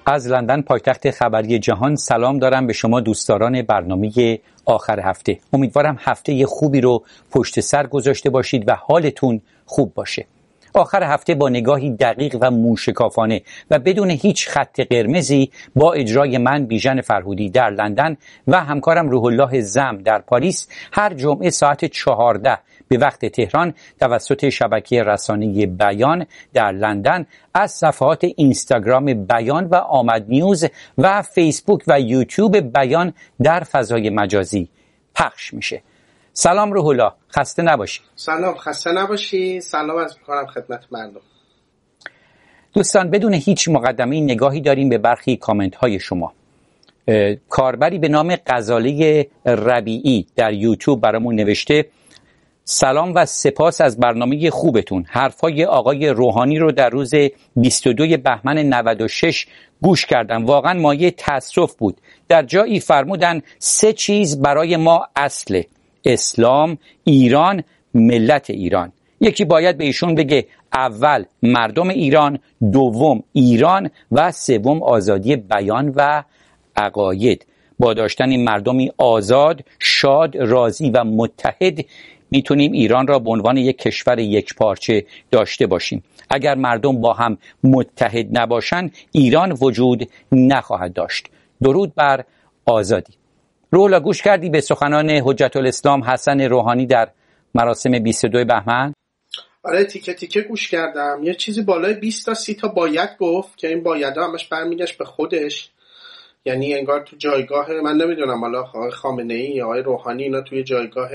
از لندن پایتخت خبری جهان سلام دارم به شما دوستداران برنامه آخر هفته. امیدوارم هفته خوبی رو پشت سر گذاشته باشید و حالتون خوب باشه. آخر هفته با نگاهی دقیق و موشکافانه و بدون هیچ خط قرمزی با اجرای من بیژن فرهودی در لندن و همکارم روح الله زم در پاریس هر جمعه ساعت 14 به وقت تهران توسط شبکه رسانه‌ای بیان در لندن از صفحات اینستاگرام بیان و آمد نیوز و فیسبوک و یوتیوب بیان در فضای مجازی پخش میشه. سلام روح الله، خسته نباشی. سلام، خسته نباشی. سلام از میکنم خدمت مردم. دوستان، بدون هیچ مقدمه نگاهی داریم به برخی کامنت های شما. کاربری به نام غزاله ربیعی در یوتیوب برامون نوشته: سلام و سپاس از برنامه خوبتون. حرفای آقای روحانی رو در روز 22 بهمن 96 گوش کردم. واقعا مایه تأسف بود. در جایی فرمودن 3 چیز برای ما اصله: اسلام، ایران، ملت ایران. یکی باید به ایشون بگه اول مردم ایران، دوم ایران و سوم آزادی بیان و عقاید. با داشتن این مردمی آزاد، شاد، راضی و متحد میتونیم ایران را به عنوان یک کشور یکپارچه داشته باشیم. اگر مردم با هم متحد نباشن ایران وجود نخواهد داشت. درود بر آزادی. رولا، گوش کردی به سخنان حجت الاسلام حسن روحانی در مراسم 22 بهمن؟ آره، تیکه تیکه گوش کردم. یه چیزی بالای 20 تا 30 تا باید گفت که این بایدها همش برمیگشت به خودش. یعنی انگار تو جایگاه، من نمیدونم حالا آقای خامنه‌ای یا آقای روحانی اینا توی جایگاه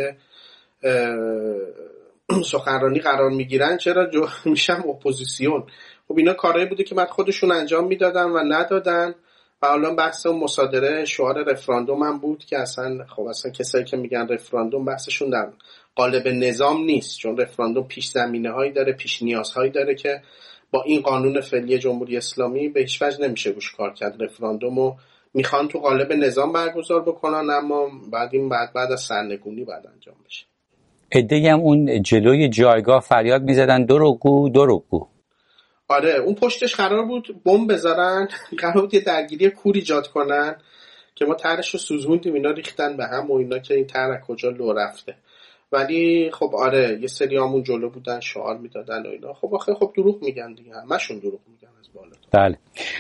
سخنرانی قرار میگیرن، چرا میشم اپوزیسیون؟ خب اینا کارهایی بوده که بعد خودشون انجام میدادن و ندادن. و حالا بحث مصادره شعار رفراندوم هم بود که اصلا کسایی که میگن رفراندوم بحثشون در قالب نظام نیست، چون رفراندوم پیش زمینه هایی داره، پیش نیازهایی داره که با این قانون فعلی جمهوری اسلامی به هیچ وجه نمیشه روش کار کرد. رفراندومو میخوان تو قالب نظام برگزار بکنن، اما بعد از سرنگونی بعد انجام بشه. عده‌ای هم اون جلوی جایگاه فریاد میزدن دروغگو. آره، اون پشتش قرار بود بمب بذارن، قرار بود یه درگیری کور ایجاد کنن که ما طرحش رو سوزوندیم، اینا ریختن به هم و اینا که این طرح کجا لو رفته. ولی خب آره، یه سری همون جلو بودن شعار میدادن و اینا. خب آخه دروغ میگن دیگه، همشون دروغ میگن از بالا. بله.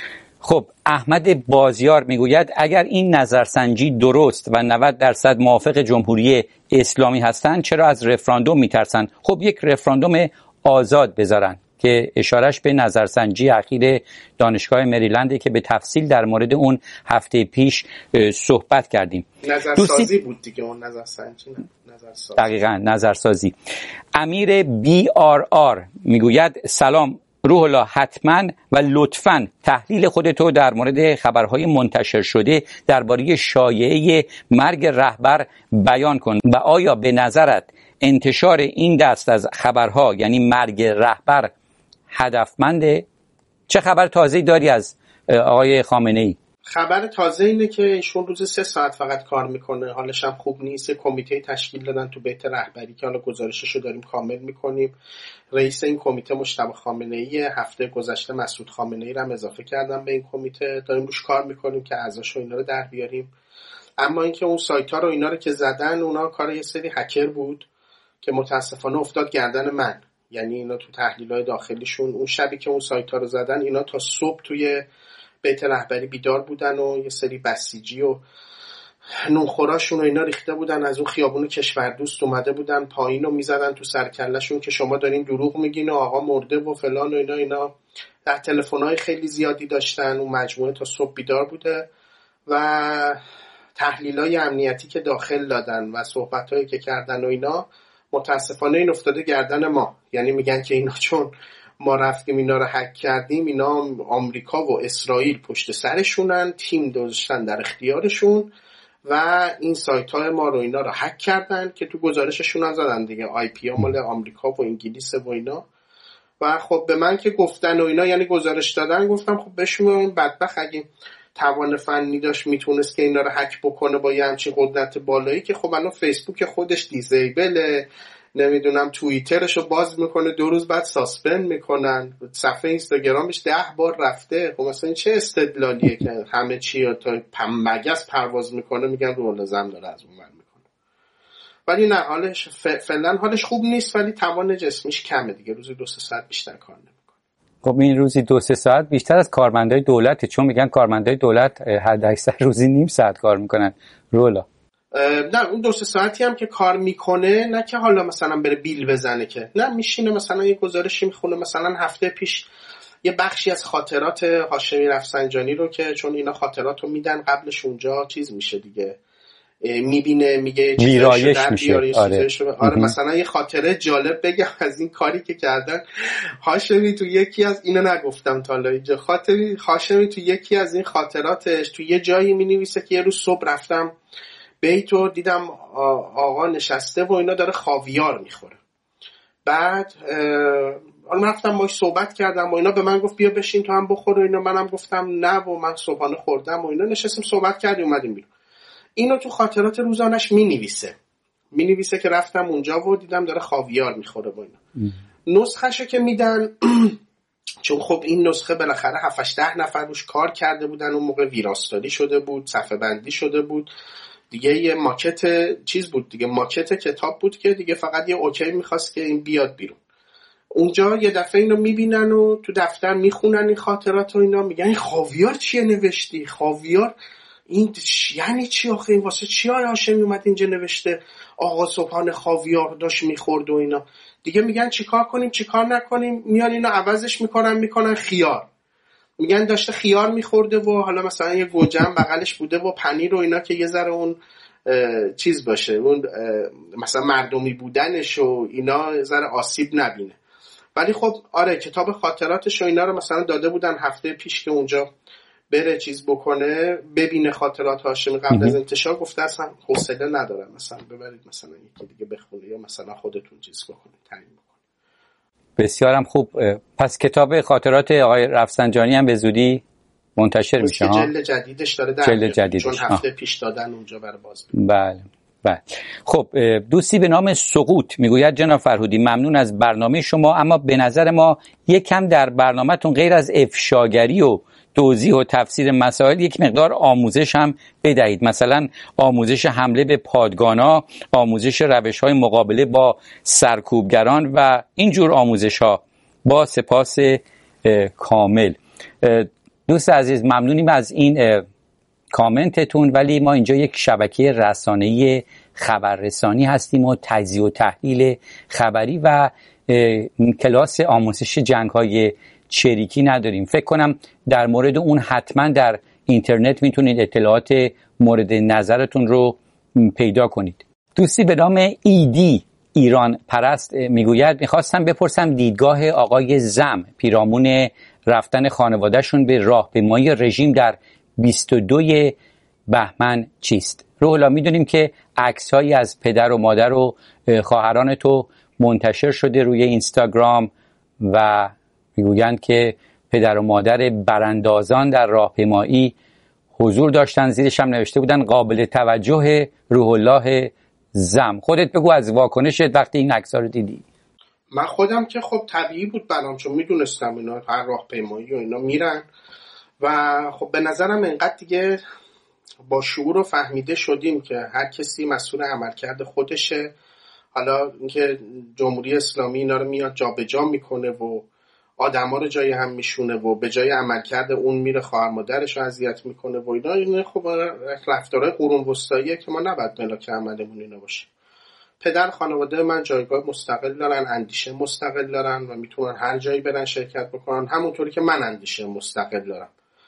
خب احمد بازیار میگوید اگر این نظرسنجی درست و 90% موافق جمهوری اسلامی هستند چرا از رفراندوم میترسن؟ خب یک رفراندوم آزاد بذارن، که اشارش به نظرسنجی اخیر دانشگاه مریلند که به تفصیل در مورد اون هفته پیش صحبت کردیم. نظرسازی بود دیگه اون نظرسنجی، نظرسازی. دقیقاً نظرسازی. امیر BRR میگوید سلام روح الله، حتما و لطفاً تحلیل خودتو در مورد خبرهای منتشر شده درباره شایعه مرگ رهبر بیان کن و آیا به نظرت انتشار این دست از خبرها یعنی مرگ رهبر هدفمنده؟ چه خبر تازه‌ای داری از آقای خامنه‌ای؟ خبر تازه اینه که ایشون روز 3 ساعت فقط کار میکنه، حالش هم خوب نیست. کمیته تشکیل دادن تو بیت رهبری که حالا گزارششو داریم کامل میکنیم. رئیس این کمیته مجتبی خامنه‌ای، هفته گذشته مسعود خامنه‌ای رو هم اضافه کردم به این کمیته، داریم روش کار میکنیم که اعضاشو اینا رو در بیاریم. اما اینکه اون سایت‌ها رو اینا رو که زدن، اونا کار یه سری هکر بود که متاسفانه افتاد گردن من. یعنی اینا تو تحلیل‌های داخلیشون اون شبی که اون سایت‌ها رو زدن، اینا تا صبح توی بیت رهبری بیدار بودن و یه سری بسیجی و نونخوراشون و اینا ریخته بودن از اون خیابون کشوردوست، اومده بودن پایین و میزدن تو سرکلشون که شما دارین دروغ میگین و آقا مرده و فلان و اینا. در تلفن‌های خیلی زیادی داشتن. اون مجموعه تا صبح بیدار بوده و تحلیل‌های امنیتی که داخل دادن و صحبت‌هایی که کردن و اینا، متاسفانه این افتاده گردن ما. یعنی میگن که اینا چون ما رفتیم اینا رو هک کردیم، اینا آمریکا و اسرائیل پشت سرشونن، تیم داشتن در اختیارشون و این سایت های ما رو اینا رو هک کردن که تو گزارششون هم زدن دیگه آی پی ها مال آمریکا و انگلیس و اینا. و خب به من که گفتن و اینا، یعنی گزارش دادن، گفتم خب بشون این بدبخت اگه توان فنی داشت میتونست که اینا رو هک بکنه با یه همچین قدرت بالایی، که خب الان فیسبوک خودش دیزیبله، نمیدونم توییترشو باز میکنه 2 روز بعد ساسپند میکنن، صفحه اینستاگرامش 10 بار رفته. خب مثلا این چه استدلالیه که همه چی تا مگس پرواز میکنه میگن رو لازم داره از اون ور میکنه. ولی نه حالش فعلا حالش خوب نیست، ولی توان جسمیش کمه دیگه، روزی 2-3 ساعت بیشتر کار نمیکنه. خب این روزی 2-3 ساعت بیشتر از کارمندای دولته، چون میگن کارمندای دولت حد اکثر روزی نیم ساعت کار میکنن. رولا نه اون 2-3 ساعتی هم که کار میکنه نه که حالا مثلا بره بیل بزنه، که نه میشینه مثلا یه گزارشی میخونه. مثلا هفته پیش یه بخشی از خاطرات هاشمی رفسنجانی رو، که چون اینا خاطرات رو میدن قبلش اونجا چیز میشه دیگه، میبینه میگه ویرایش میشه. آره مثلا یه خاطره جالب بگم از این کاری که کردن. هاشمی تو یکی از اینا نگفتم تا حالا اینجا، هاشمی تو یکی از این خاطراتش تو یه جایی مینویسه که یه روز صبح رفتم بیتو دیدم آقا نشسته و اینا داره خاویار میخوره. بعد من رفتم باش صحبت کردم و اینا، به من گفت بیا بشین تو هم بخور و اینا. منم گفتم نه و من صبحانه خوردم و اینا. نشستیم صحبت کردیم اومدیم بیرون. اینو تو خاطرات روزانش مینویسه که رفتم اونجا و دیدم داره خاویار میخوره و اینا. نسخه‌شو که میدن چون خب این نسخه بالاخره 7-10 نفر روش کار کرده بودن، اون موقع ویراستاری شده بود، صفحه بندی شده بود دیگه، یه ماکت چیز بود دیگه، ماکت کتاب بود که دیگه فقط یه اوکی میخواست که این بیاد بیرون. اونجا یه دفعه اینو میبینن و تو دفتر میخونن این خاطرات و اینا، میگن این خاویار چیه نوشتی؟ خاویار این یعنی چی آخه؟ این واسه چی آقای هاشمی اومد اینجا نوشته آقا صبحانه خاویار داشت میخورد و اینا؟ دیگه میگن چیکار کنیم چیکار نکنیم، میان اینو عوضش میکنن خیار. میگن داشته خیار میخورده و حالا مثلا یه گوجه هم بغلش بوده و پنیر و اینا که یه ذره اون چیز باشه، اون مثلا مردمی بودنش و اینا ذره آسیب نبینه. ولی خب آره کتاب خاطراتش و اینا رو مثلا داده بودن هفته پیش که اونجا بره چیز بکنه ببینه خاطرات هاشمی قبل از انتشار. گفته اصلا حوصله ندارم مثلا ببرید مثلا یکی دیگه بخونه یا مثلا خودتون چیز بکنید تعیین بکنید. بسیارم خوب. پس کتاب خاطرات آقای رفسنجانی هم به زودی منتشر میشه ها؟ جلد جدیدش داره چون هفته پیش دادن اونجا برای باز. بله. خب دوستی به نام سقوط میگوید جناب فرهودی ممنون از برنامه شما، اما به نظر ما یک کم در برنامه‌تون غیر از افشاگری و توضیح و تفسیر مسائل یک مقدار آموزش هم بدهید، مثلا آموزش حمله به پادگانا، آموزش روش‌های مقابله با سرکوبگران و اینجور آموزش‌ها. با سپاس کامل. دوست عزیز ممنونیم از این کامنتتون، ولی ما اینجا یک شبکه رسانه‌ای خبررسانی هستیم و تجزیه و تحلیل خبری و کلاس آموزش جنگ‌های چریکی نداریم. فکر کنم در مورد اون حتما در اینترنت میتونید اطلاعات مورد نظرتون رو پیدا کنید. دوستی به نام ایدی ایران پرست میگوید میخواستم بپرسم دیدگاه آقای زم پیرامون رفتن خانوادهشون به راهپیمایی رژیم در 22 بهمن چیست؟ روحلا میدونیم که عکس‌هایی از پدر و مادر و خواهران تو منتشر شده روی اینستاگرام و میگویند که پدر و مادر براندازان در راهپیمایی حضور داشتن، زیرش هم نوشته بودن قابل توجه روح الله زم. خودت بگو از واکنشت وقتی این عکس‌ها رو دیدی. من خودم که خب طبیعی بود برام، چون میدونستم اینا هر راهپیمایی و اینا میرن و خب به نظرم اینقدر دیگه با شعور و فهمیده شدیم که هر کسی مسئول عملکرد خودشه. حالا اینکه جمهوری اسلامی اینا رو میاد جابجا میکنه و آدما رو جای هم میشونه و به جای عملکرد اون میره خواهر مادرش رو اذیت میکنه و اینا خب رفتارهای قرون وسطاییه که ما نباید ملاک عملمون اینا باشه. پدر خانواده من جایگاه مستقل دارن، اندیشه مستقل دارن و میتونن هر جایی برن شرکت بکنن، همونطوری که من اندیشه مستقل دارم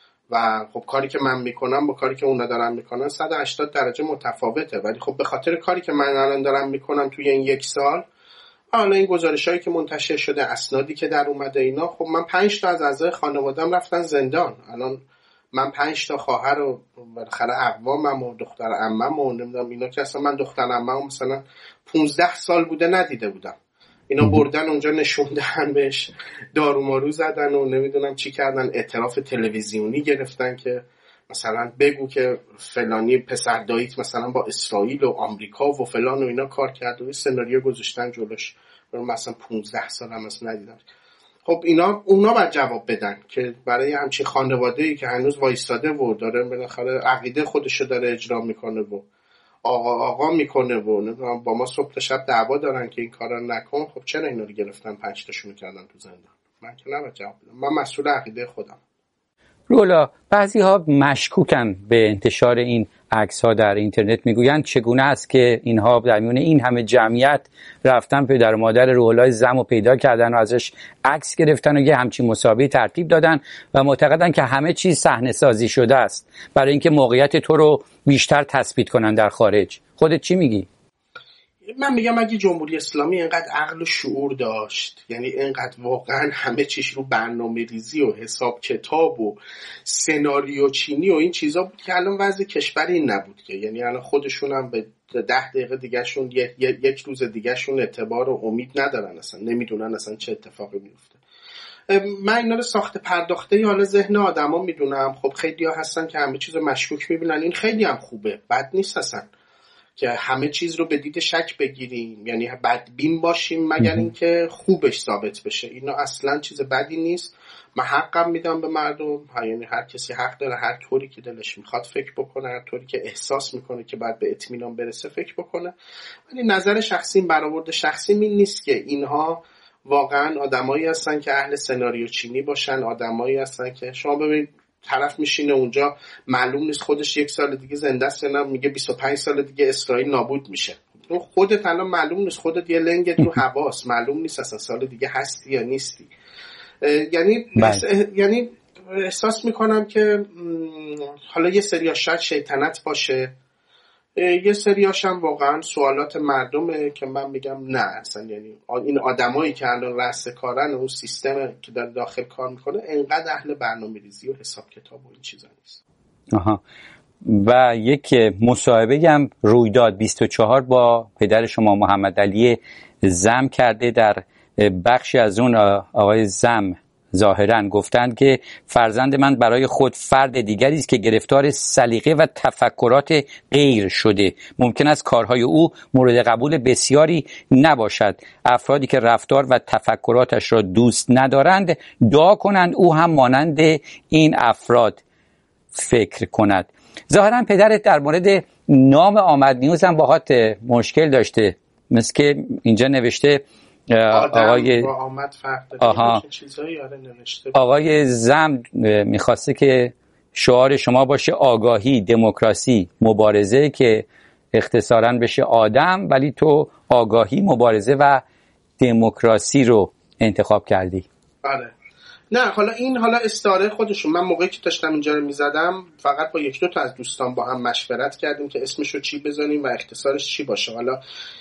و خب کاری که من میکنم با کاری که اونا دارن میکنن 180 درجه متفاوته. ولی خب به خاطر کاری که من الان دارم میکنم توی این 1 سال، حالا این گزارشایی که منتشر شده، اسنادی که در اومده اینا، خب من 5 تا از اعضای خانواده‌ام رفتن زندان. الان من 5 تا خواهر و بالاخره اقوامم و دختر عمم و نمیدونم اینا که اصلا من دختر عمم مثلا 15 سال بوده ندیده بودم. اینا بردن اونجا نشوندن بهش دارو مارو زدن و نمیدونم چی کردن، اعتراف تلویزیونی گرفتن که مثلا بگو که فلانی پسر داییت مثلا با اسرائیل و آمریکا و فلان و اینا کار کرد و سناریو گذاشتن جلوش، مثلا 15 سال هم اصلا ندیدن. خب اونا باید جواب بدن که برای همچین خانواده‌ای که هنوز وایستاده و داره بالاخره عقیده خودشو داره اجرا میکنه و آقا میکنه و با ما صبح تا شب دعوا دارن که این کارا نکن، خب چرا اینا رو گرفتن 5 تاشونو کردن تو زندان؟ من که نباید جواب بدم، من مسئول عقیده خودم. رولا، بعضی ها مشکوکن به انتشار این عکس ها در اینترنت، میگویند چگونه است که اینها در میون این همه جمعیت رفتن پدر و مادر روح‌الله زم رو پیدا کردن و ازش عکس گرفتن و یه همچین مسابقه ترتیب دادن و معتقدن که همه چیز صحنه سازی شده است برای اینکه موقعیت تو رو بیشتر تثبیت کنن در خارج. خودت چی میگی؟ من میگم اگه جمهوری اسلامی اینقدر عقل و شعور داشت، یعنی اینقدر واقعا همه چیش رو برنامه ریزی و حساب کتاب و سناریو چینی و این چیزا بود که الان وضع کشور این نبود که، یعنی الان خودشون هم به 10 دقیقه دیگه شون یک روز دیگه شون اعتبار و امید ندارن، اصلا نمیدونن اصلا چه اتفاقی میفته. من اینا رو ساخته پرداخته حالا ذهن آدما میدونم. خب خیلی‌ها هستن که همه چیزو مشکوک میبینن، این خیلی هم خوبه، بد نیست اصلا که همه چیز رو به دید شک بگیریم، یعنی بدبین باشیم مگر اینکه خوبش ثابت بشه. اینا اصلا چیز بدی نیست. من حقم میدم به مردم، یعنی هر کسی حق داره هر طوری که دلش میخواد فکر بکنه، هر طوری که احساس میکنه که باید به اطمینان برسه فکر بکنه. ولی نظر شخصی، برآورد شخصی این نیست که اینها واقعا آدمایی هستن که اهل سناریو چینی باشن، آدمایی هستن که شما ببینید طرف میشینه اونجا معلوم نیست خودش 1 سال دیگه زنده است یا نه، میگه 25 سال دیگه اسرائیل نابود میشه. تو خودت الان معلوم نیست، خودت یه لنگت رو حواس معلوم نیست اصلا سال دیگه هستی یا نیستی. یعنی احساس میکنم که حالا یه سری شاید شیطنت باشه، یه سریاش هم واقعا سوالات مردمه که من میگم نه اصلا، یعنی این آدمایی که الان رأس کارن اون سیستم که در داخل کار میکنه انقدر اهل برنامه‌ریزی و حساب کتاب و این چیزا نیست. آها. و یک مصاحبه هم رویداد 24 با پدر شما محمد علی زم کرده. در بخشی از اون آقای زم ظاهراً گفتند که فرزند من برای خود فرد دیگری است که گرفتار سلیقه و تفکرات غیر شده. ممکن است کارهای او مورد قبول بسیاری نباشد. افرادی که رفتار و تفکراتش را دوست ندارند دعا کنند او هم مانند این افراد فکر کند. ظاهراً پدرت در مورد نام آمد نیوز هم باهات مشکل داشته، مثل که اینجا نوشته آقای آمد فرق چیزایی نوشته. آقای زم میخواسته که شعار شما باشه آگاهی، دموکراسی، مبارزه، که اختصاراً بشه آدم، ولی تو آگاهی، مبارزه و دموکراسی رو انتخاب کردی. بله. نه حالا استعاره خودشون. من موقعی که داشتم اینجا رو میزدم فقط با 1-2 تا از دوستان با هم مشورت کردیم که اسمشو چی بزنیم و اختصارش چی باشه. حالا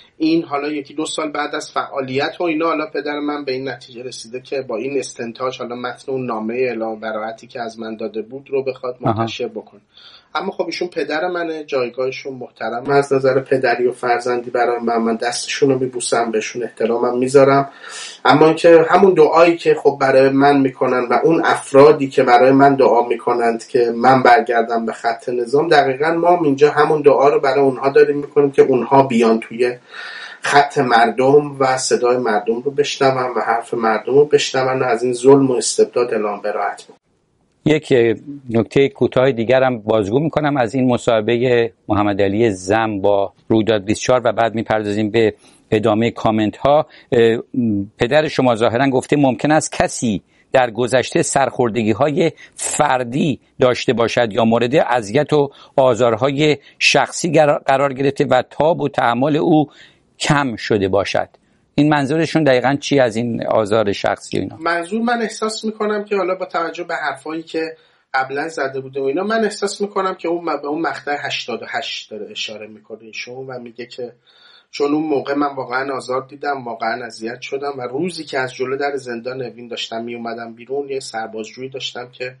1-2 سال بعد از فعالیت و اینا، حالا پدر من به این نتیجه رسیده که با این استنتاج حالا متن اون نامه اعلام براءتی که از من داده بود رو بخواد منتشر بکنه. اما خب ایشون پدر منه، جایگاهشون محترم از نظر پدری و فرزندی برای من دستشون رو میبوسم، بهشون احترامم میذارم. اما اینکه همون دعایی که خب برای من میکنن و اون افرادی که برای من دعا میکنند که من برگردم به خط نظام، دقیقاً ما اینجا همون دعا رو برای اونها داریم میکنیم که اونها بیان توی خط مردم و صدای مردم رو بشنون و حرف مردم رو بشنون و از این ظلم و استبداد اعلام براءت بکنن. یک نکته کوتاه دیگر هم بازگو میکنم از این مصاحبه محمد علی زم با رویداد 24 و بعد میپردازیم به ادامه کامنت ها. پدر شما ظاهرا گفته ممکن است کسی در گذشته سرخوردگی های فردی داشته باشد یا مورد اذیت و آزارهای شخصی قرار گرفته و تاب و تحمل او کم شده باشد. این منظورشون دقیقاً چی از این آزار شخصی و اینا؟ منظور من احساس میکنم که حالا با توجه به حرفایی که قبلا زده بوده و اینا، من احساس میکنم که اون به اون مقطع 88 داره اشاره میکنه ایشون و میگه که چون اون موقع من واقعا آزار دیدم، واقعا اذیت شدم و روزی که از جلو در زندان نوین داشتم می اومدم بیرون، یه سربازجویی داشتم که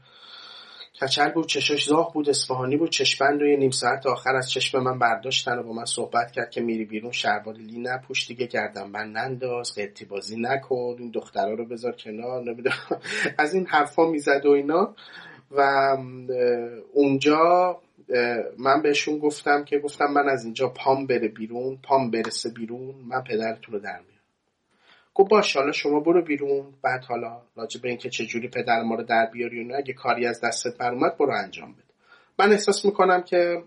کچل بود، چشاش زاغ بود، اصفهانی بود، چشمند و یه نیم ساعت آخر از چشم من برداشتن و با من صحبت کرد که میری بیرون شلوار لی نپوش دیگه، گردنبند ننداز، قطی بازی نکن، این دخترا رو بذار کنار، نمیدونم از این حرفا میزد و اینا. و اونجا من بهشون گفتم من از اینجا پام برسه بیرون، من پدرتون رو در میارم. گفت باشه، حالا شما برو بیرون، بعد حالا راجع به اینکه چجوری پدر ما رو در بیاری و اگه کاری از دستت برآمد برو انجام بده. من احساس میکنم که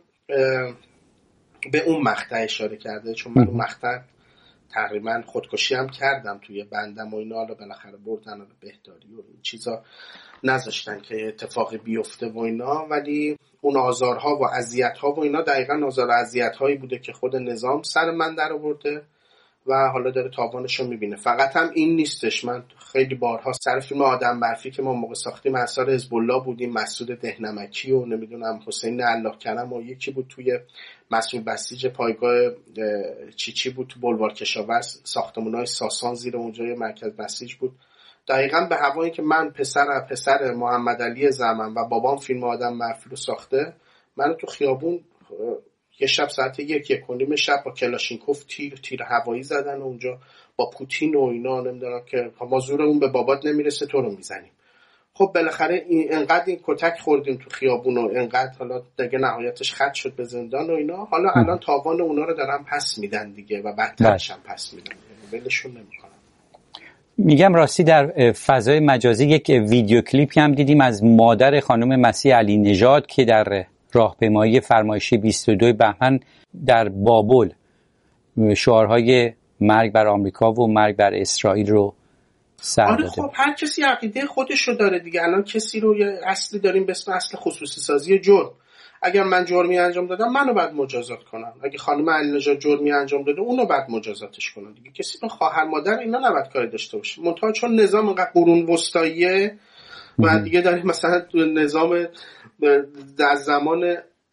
به اون مقطع اشاره کرده، چون من اون مقطع تقریبا خودکشی هم کردم توی بندم و اینا، حالا بالاخره بردن و بهداری و این چیزا نذاشتن که اتفاقی بیفته و اینا، ولی اون آزارها و اذیت‌ها و اینا دقیقاً آزار و اذیت‌هایی بوده که خود نظام سر من در آورده و حالا داره تاوانش رو میبینه. فقط هم این نیستش، من خیلی بارها سر فیلم آدم برفی که ما موقع ساختیم اثر حزب الله بودیم، مسعود دهنمکی و نمیدونم حسین الله کرم و یکی بود توی مسئول بسیج پایگاه چیچی بود تو بلوار کشاورز، ساختمان‌های ساسان زیر اونجا مرکز بسیج بود. دقیقاً به هوایی که من پسر محمد علی زمان و بابام فیلم آدم برفی رو ساخته، منو تو خیابون یه شب ساعت 1:30 شب با کلاشینکوف تیر هوایی زدن اونجا با پوتین و اینا، نمیدونم که ما زورمون به بابات نمیرسه تو رو میزنیم. خب بالاخره انقدر این کتک خوردیم تو خیابون و انقدر حالا دیگه نهایتش خط شد به زندان و اینا، حالا الان تاوان اونا رو دارن پس میدن دیگه و بدترش هم پس میدن، ولشون نمیکنن. میگم راستی در فضای مجازی یک ویدیو کلیپی هم دیدیم از مادر خانم مسیح علی نژاد که در راهپیمایی فرمایشی 22 بهمن در بابل شعارهای مرگ بر آمریکا و مرگ بر اسرائیل رو سر داده. خب هر کسی عقیده خودش رو داره دیگه. الان کسی رو یه اصلی داریم به اسم اصل خصوصی سازی جرم. اگر من جرمی انجام دادم منو بعد مجازات کنن، اگه خانم علی نژاد جرمی انجام داده اونو بعد مجازاتش کنن دیگه. کسی به خواهر مادر اینا نباید کاری داشته باشه. منتها چون نظام اینقدر قرون وسطاییه و دیگه داریم مثلا نظام در زمان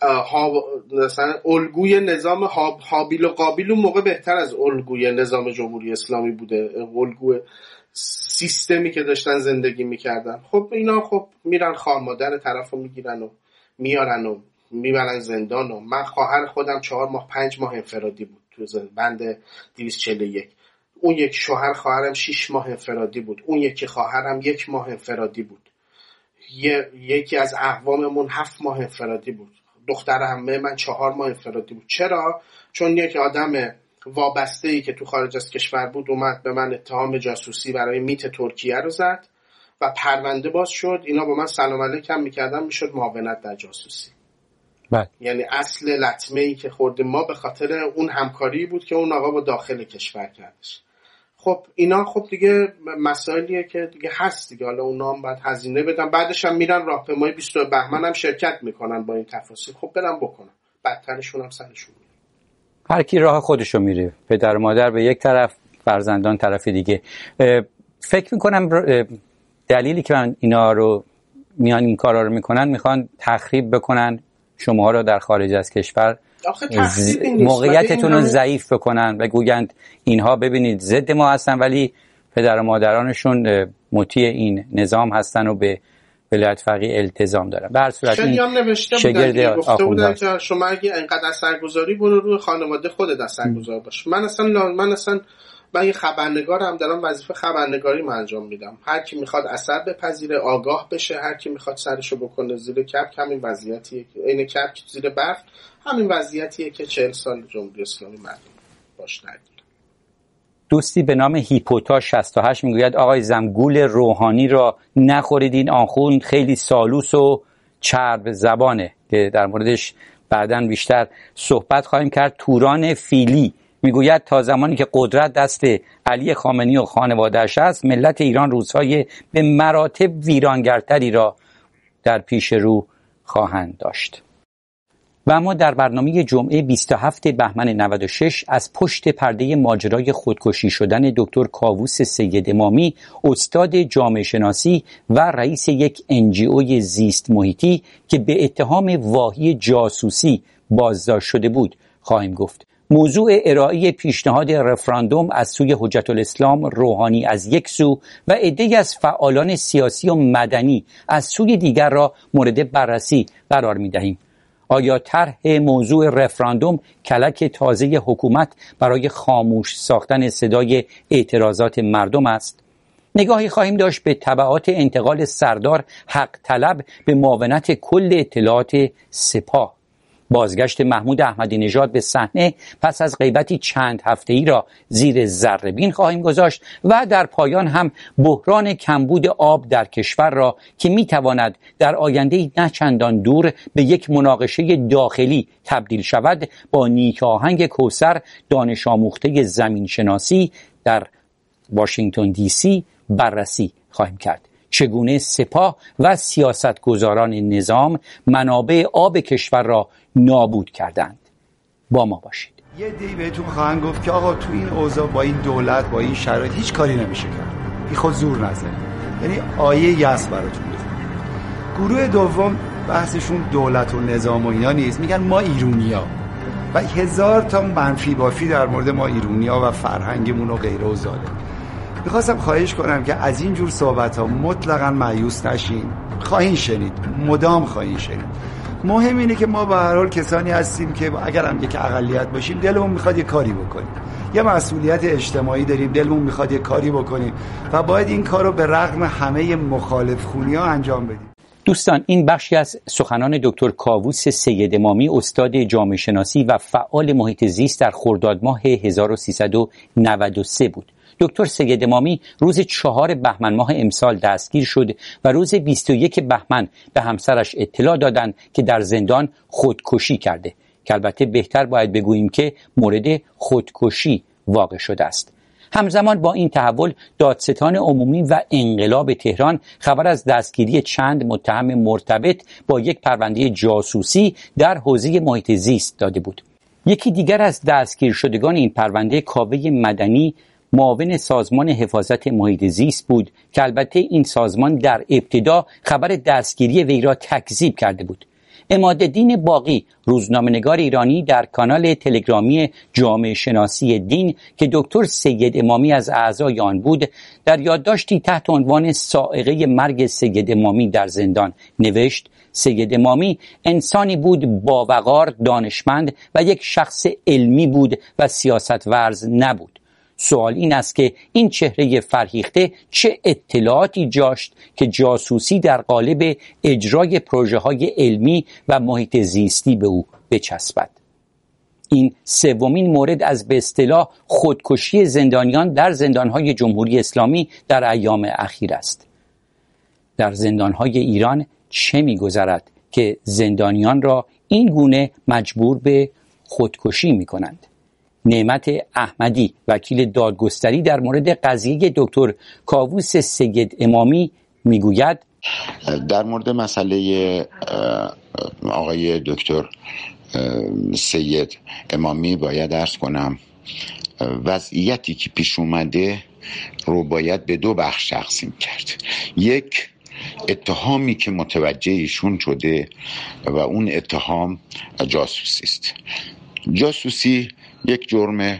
مثلا الگوی نظام هابیل و قابیل اون موقع بهتر از الگوی نظام جمهوری اسلامی بوده، الگوی سیستمی که داشتن زندگی میکردن. خب اینا خب میرن خواهر مادر طرفو میگیرن و میارن و میبرن زندان. و من خواهر خودم 4 ماه 5 ماه انفرادی بود تو بند 241. اون یک شوهر خواهرم 6 ماه انفرادی بود، اون یکی خواهرم 1 ماه انفرادی بود، یکی از اقواممون 7 ماه انفرادی بود، دختر عمه من 4 ماه انفرادی بود. چرا؟ چون یک آدم وابسته‌ای که تو خارج از کشور بود اومد به من اتهام جاسوسی برای میت ترکیه رو زد و پرونده باز شد. اینا با من سلام علیکم میکردن، میشد معاونت در جاسوسی. یعنی اصل لطمه‌ای که خوردیم ما به خاطر اون همکاری بود که اون آقا با داخل کشور کردش. خب اینا خب دیگه مسائلیه که دیگه هست دیگه، حالا اونا هم باید هزینه بدن، بعدش هم میرن راهپیمایی 22 بهمن هم شرکت میکنن با این تفاصیل. خب برن بکنن، بدترشون هم سرشون میره. هر کی راه خودشو میره، پدر و مادر به یک طرف، فرزندان طرف دیگه. فکر میکنم دلیلی که من اینا رو میان این کارا رو میکنن، میخوان تخریب بکنن شما رو در خارج از کشور، موقعیتتون رو ضعیف بکنن و گویند اینها ببینید ضد ما هستن ولی پدر و مادرانشون مطیع این نظام هستن و به ولایت فقیه التزام دارن. به هر صورت این شگرد گفته بودن که شما اگه اینقدر اثرگذاری برو روی خانواده خودت اثرگذار باش. من یه خبرنگارم، دارم وظیفه خبرنگاری انجام میدم. هر کی میخواد اثر بپذیره، آگاه بشه، هر کی میخواد سرشو بکنه زیر کپک، همین وضعیتیه که عین کپک زیر برف، همین وضعیتیه که 40 سال جمهوری اسلامی مردم باش درگیر. دوستی به نام هیپوتا 68 میگوید آقای زمگول روحانی را نخورید، این آخوند خیلی سالوس و چرب زبانه که در موردش بعداً بیشتر صحبت خواهیم کرد. توران فیلی میگوید تا زمانی که قدرت دست علی خامنه‌ای و خانواده‌اش است، ملت ایران روزهای به مراتب ویرانگرتری را در پیش رو خواهند داشت. و اما در برنامه جمعه 27 بهمن 96 از پشت پرده ماجرای خودکشی شدن دکتر کاووس سید امامی، استاد جامعه شناسی و رئیس یک NGO زیست محیطی که به اتهام واهی جاسوسی بازداشت شده بود خواهیم گفت. موضوع ارائه پیشنهاد رفراندوم از سوی حجت الاسلام روحانی از یک سو و عده‌ای از فعالان سیاسی و مدنی از سوی دیگر را مورد بررسی قرار می‌دهیم. آیا طرح موضوع رفراندوم کلک تازه حکومت برای خاموش ساختن صدای اعتراضات مردم است؟ نگاهی خواهیم داشت به تبعات انتقال سردار حق طلب به معاونت کل اطلاعات سپاه. بازگشت محمود احمدی نژاد به صحنه پس از غیبتی چند هفته‌ای را زیر ذره‌بین خواهیم گذاشت و در پایان هم بحران کمبود آب در کشور را که می‌تواند در آینده نه چندان دور به یک مناقشه داخلی تبدیل شود با نیک آهنگ کوثر دانش آموخته زمینشناسی در واشنگتن دی سی بررسی خواهیم کرد. چگونه سپاه و سیاستگزاران نظام منابع آب کشور را نابود کردند. با ما باشید. یه دی بهتون خواهند گفت که آقا تو این اوضاع با این دولت با این شرایط هیچ کاری نمیشه کرد، بی خود زور نزنید، یعنی آیه یأس براتون بخونید. گروه دوم بحثشون دولت و نظام و اینا نیست، میگن ما ایرونیا و 1000 تا منفی بافی در مورد ما ایرونیا و فرهنگمون و غیره و زاله. میخواستم خواهش کنم که از این جور صحبت ها مطلقاً مایوس نشین. خواهین شنید، مدام خواهین شنید. مهم اینه که ما به هر حال کسانی هستیم که اگر هم یک اقلیت باشیم دلمون میخواد یه کاری بکنیم، یه مسئولیت اجتماعی داریم، دلمون میخواد یه کاری بکنیم و باید این کارو به رغم همه مخالف خونی‌ها انجام بدیم. دوستان، این بخشی از سخنان دکتر کاووس سید امامی، استاد جامعه شناسی و فعال محیط زیست در خرداد ماه 1393 بود. دکتر سید امامی روز 4 بهمن ماه امسال دستگیر شد و روز 21 بهمن به همسرش اطلاع دادند که در زندان خودکشی کرده، که البته بهتر باید بگوییم که مورد خودکشی واقع شده است. همزمان با این تحول دادستان عمومی و انقلاب تهران خبر از دستگیری چند متهم مرتبط با یک پرونده جاسوسی در حوزه محیط زیست داده بود. یکی دیگر از دستگیر شدگان این پرونده کاوه مدنی، معاون سازمان حفاظت محیط زیست بود که البته این سازمان در ابتدا خبر دستگیری وی را تکذیب کرده بود. عمادالدین باقی، روزنامه‌نگار ایرانی در کانال تلگرامی جامعه شناسی دین که دکتر سید امامی از اعضای آن بود، در یادداشتی تحت عنوان صاعقه مرگ سید امامی در زندان نوشت: سید امامی انسانی بود با وقار، دانشمند و یک شخص علمی بود و سیاست‌ورز نبود. سوال این است که این چهره فرهیخته چه اطلاعاتی داشت که جاسوسی در قالب اجرای پروژه‌های علمی و محیط زیستی به او بچسبد. این سومین مورد از به اصطلاح خودکشی زندانیان در زندان‌های جمهوری اسلامی در ایام اخیر است. در زندان‌های ایران چه می‌گذرد که زندانیان را این گونه مجبور به خودکشی می‌کنند؟ نعمت احمدی، وکیل دادگستری، در مورد قضیه دکتر کاووس سید امامی میگوید: در مورد مسئله آقای دکتر سید امامی باید عرض کنم وضعیتی که پیش اومده رو باید به 2 بخش تقسیم کرد. یک، اتهامی که متوجه ایشون شده و اون اتهام جاسوسی است. جاسوسی یک جرم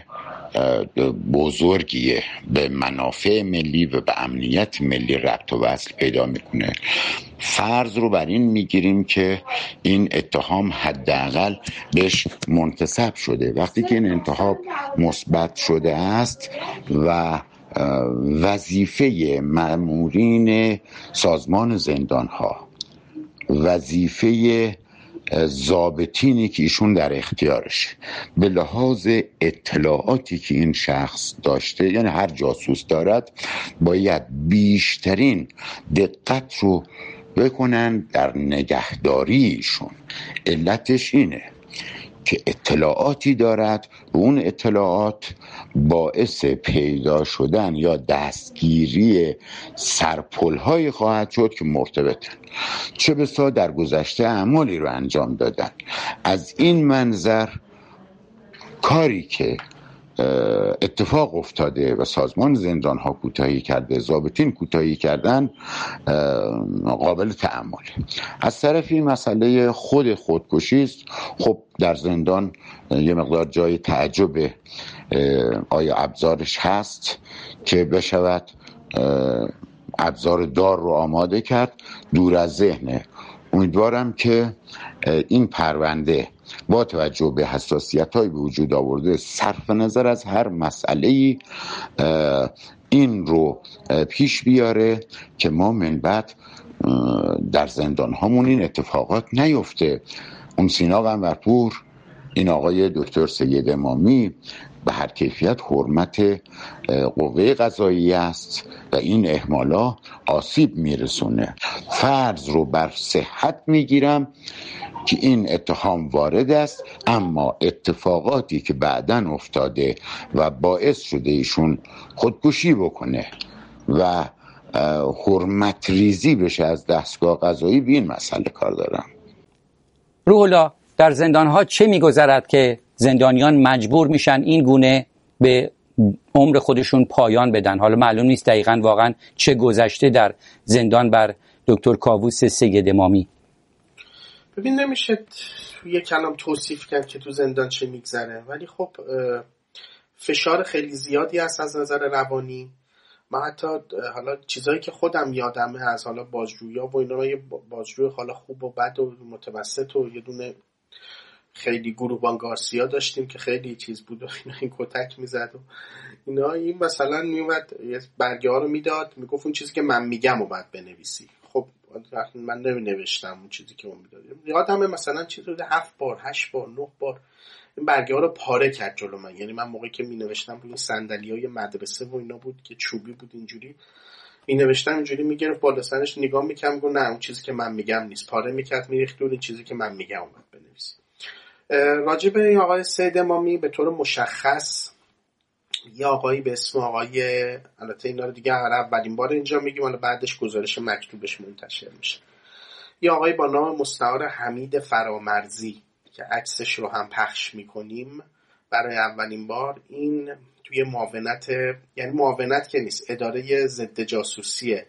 بزرگیه، به منافع ملی و به امنیت ملی ربط و وصل پیدا میکنه. فرض رو بر این میگیریم که این اتهام حداقل بهش منتسب شده. وقتی که این اتهام مثبت شده است و وظیفه مأمورین سازمان زندان‌ها، وظیفه ضابطینی که ایشون در اختیارش به لحاظ اطلاعاتی که این شخص داشته، یعنی هر جاسوس دارد، باید بیشترین دقت رو بکنن در نگهداری ایشون. علتش اینه که اطلاعاتی دارد و اون اطلاعات باعث پیدا شدن یا دستگیری سرپل‌هایی خواهد شد که مرتبطن، چه بسا در گذشته اعمالی رو انجام دادن. از این منظر کاری که اتفاق افتاده و سازمان زندان ها کوتاهی کرده، ضابطین کوتاهی کردن، قابل تأمل. از طرفی مسئله خودکشی است. خب در زندان یه مقدار جای تعجب آیا ابزارش هست که بشود ابزار دار رو آماده کرد. دور از ذهنه. امیدوارم که این پرونده با توجه به حساسیت‌های به وجود آورده صرف نظر از هر مسئله‌ای این رو پیش بیاره که ما من بعد در زندان هامون این اتفاقات نیفته. اون سینا قنبرپور، این آقای دکتر سید امامی به هر کیفیت حرمت قوه قضاییه است و این اهمالا آسیب میرسونه. فرض رو بر صحت میگیرم که این اتهام وارد است، اما اتفاقاتی که بعداً افتاده و باعث شده ایشون خودکشی بکنه و حرمت ریزی بشه از دستگاه قضایی، به این مسئله کار دارم. روح الله، در زندان‌ها چه می‌گذرد که زندانیان مجبور میشن این گونه به عمر خودشون پایان بدن؟ حالا معلوم نیست دقیقاً واقعاً چه گذشته در زندان بر دکتر کاووس سید امامی. ببین نمیشه یه کلام توصیف کرد که تو زندان چه میگذره، ولی خب فشار خیلی زیادی هست از نظر روانی. من حتی حالا چیزایی که خودم یادمه از حالا بازجویی‌ها و اینا، یه بازجوی حالا خوب و بد و متوسط و یه دونه خیلی گروبان گارسیا داشتیم که خیلی چیز بود و اینا، این کتک میزد و اینا. این مثلا میومد یه برگه ها رو میداد، میگفت اون چیزی که من میگم رو باید بنویسی. خب من نوشتم اون چیزی که اون میداد. یادمه مثلا چیز رو 7 بار 8 بار 9 بار این برگه ها رو پاره کرد جلو من. یعنی من موقعی که مینوشتم روی صندلی‌های مدرسه و اینا بود که چوبی بود، اینجوری مینوشتم، اینجوری میگرفت بالا سرش نگاه میکنم، گفت نه اون چیزی که من میگم نیست. پاره میکرد میریخت دور این چیزی که من میگم اومد بنویسی. راجع به این آقای سید امامی به طور مشخص یه آقایی به اسم آقای، البته اینا رو دیگه اولین بار اینجا میگیم، حالا بعدش گزارش مکتوبش منتشر میشه، یه آقایی با نام مستعار حمید فرامرزی که عکسش رو هم پخش میکنیم برای اولین بار، این توی معاونت، یعنی معاونت که نیست، اداره ضد جاسوسی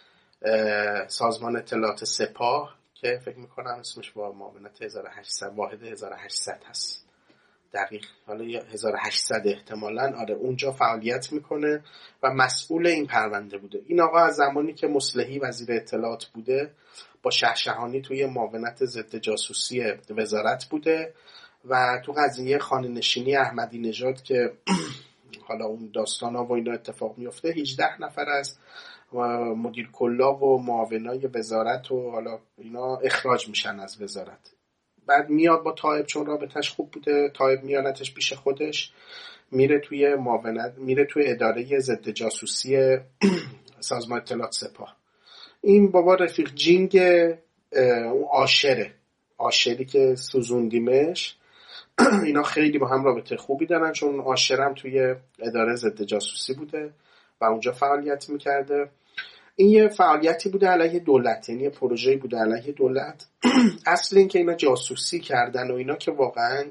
سازمان اطلاعات سپاه که فکر میکنم اسمش با معاونت 1800 واحد 1800 هست دقیق، حالا 1800 احتمالاً، آره اونجا فعالیت میکنه و مسئول این پرونده بوده. این آقا از زمانی که مصلحی وزیر اطلاعات بوده با شهشهانی توی معاونت ضد جاسوسی وزارت بوده و تو قضیه خانه نشینی احمدی نژاد که حالا اون داستانا و اینا اتفاق میفته، 18 نفر از مدیر کلا و معاونای وزارت و حالا اینا اخراج میشن از وزارت. بعد میاد با طایب، چون رابطش خوب بوده، طایب میانتش پیش خودش، میره توی معاونت، میره توی اداره ضد جاسوسی سازمان اطلاعات سپاه. این بابا رفیق جینگ اون عاشری که سوزوندیمش، اینا خیلی با هم رابطه خوبی دارن، چون عاشرم توی اداره ضد جاسوسی بوده و اونجا فعالیت میکرده. این یه فعالیتی بوده علیه دولت، یعنی یه پروژه‌ای بوده علیه دولت. اصل این که اینا جاسوسی کردن و اینا که واقعا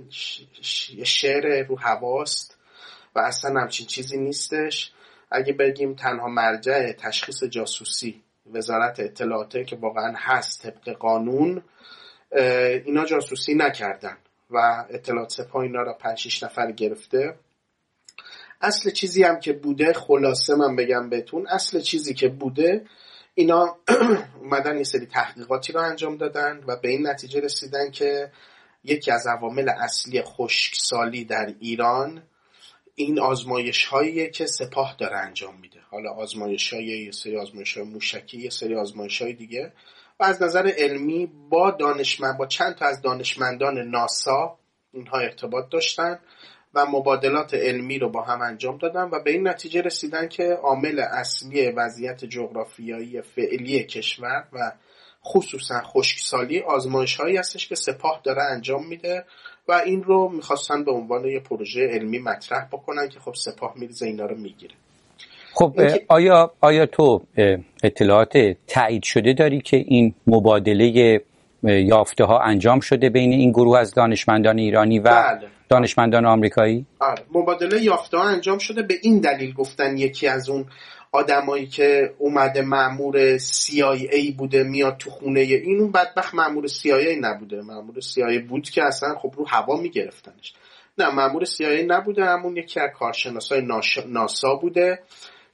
شعر رو هواست و اصلا همچین چیزی نیستش. اگه بگیم تنها مرجع تشخیص جاسوسی وزارت اطلاعاته که واقعا هست طبق قانون، اینا جاسوسی نکردن و اطلاعات سپاه اینا را 5-6 نفر گرفته. اصل چیزی هم که بوده، خلاصه من بگم بهتون، اصل چیزی که بوده، اینا اومدن یه سری تحقیقاتی رو انجام دادن و به این نتیجه رسیدن که یکی از عوامل اصلی خشکسالی در ایران این آزمایش‌هاییه که سپاه داره انجام میده. حالا آزمایش‌های، یه سری آزمایش‌های موشکی، یه سری آزمایش‌های دیگه، و از نظر علمی با چند تا از دانشمندان ناسا اینها ارتباط داشتن و مبادلات علمی رو با هم انجام دادن و به این نتیجه رسیدن که عامل اصلی وضعیت جغرافیایی فعلی کشور و خصوصا خشکسالی آزمایش‌هایی هستش که سپاه داره انجام میده و این رو میخواستن به عنوان یه پروژه علمی مطرح بکنن که خب سپاه میریزه اینا رو میگیره. خب آیا تو اطلاعات تایید شده داری که این مبادله یافته ها انجام شده بین این گروه از دانشمندان ایرانی و بله. دانشمندان آمریکایی؟ آره، مبادله یافته ها انجام شده. به این دلیل گفتن یکی از اون آدمایی که اومده مأمور CIA بوده میاد تو خونه این، اون بدبخت مأمور CIA نبوده. مأمور CIA بود که اصلا خب رو هوا میگرفتنش. نه، مأمور CIA نبوده، همون یکی از کارشناسای ناسا بوده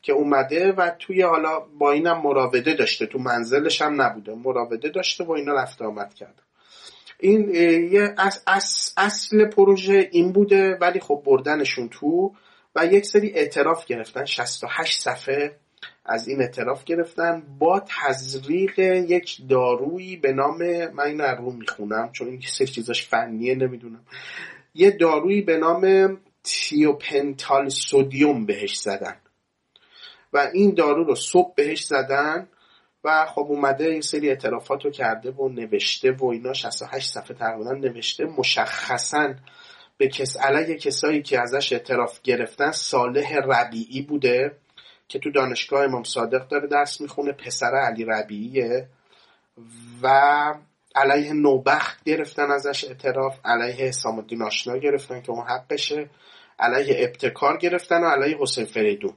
که اومده و توی حالا با اینم مراوده داشته، تو منزلش هم نبوده، مراوده داشته و اینا رفت آمد کرده. این یه اصل پروژه این بوده، ولی خب بردنشون تو و یک سری اعتراف گرفتن، 68 صفحه از این اعتراف گرفتن با تزریق یک دارویی به نام، من این رو میخونم چون این سری چیزاش فنیه نمیدونم، یه دارویی به نام تیوپنتال سدیم بهش زدن و این دارو رو صبح بهش زدن و خب اومده این سری اعترافات رو کرده و نوشته و اینا، 68 صفحه تقریبا نوشته، مشخصاً به علیه کسایی که ازش اعتراف گرفتن. صالح ربیعی بوده که تو دانشگاه امام صادق داره درس میخونه، پسر علی ربیعیه، و علیه نوبخت گرفتن ازش اعتراف، علیه حسام الدین آشنا گرفتن که اون حقشه، علیه ابتکار گرفتن و علیه حسین فریدون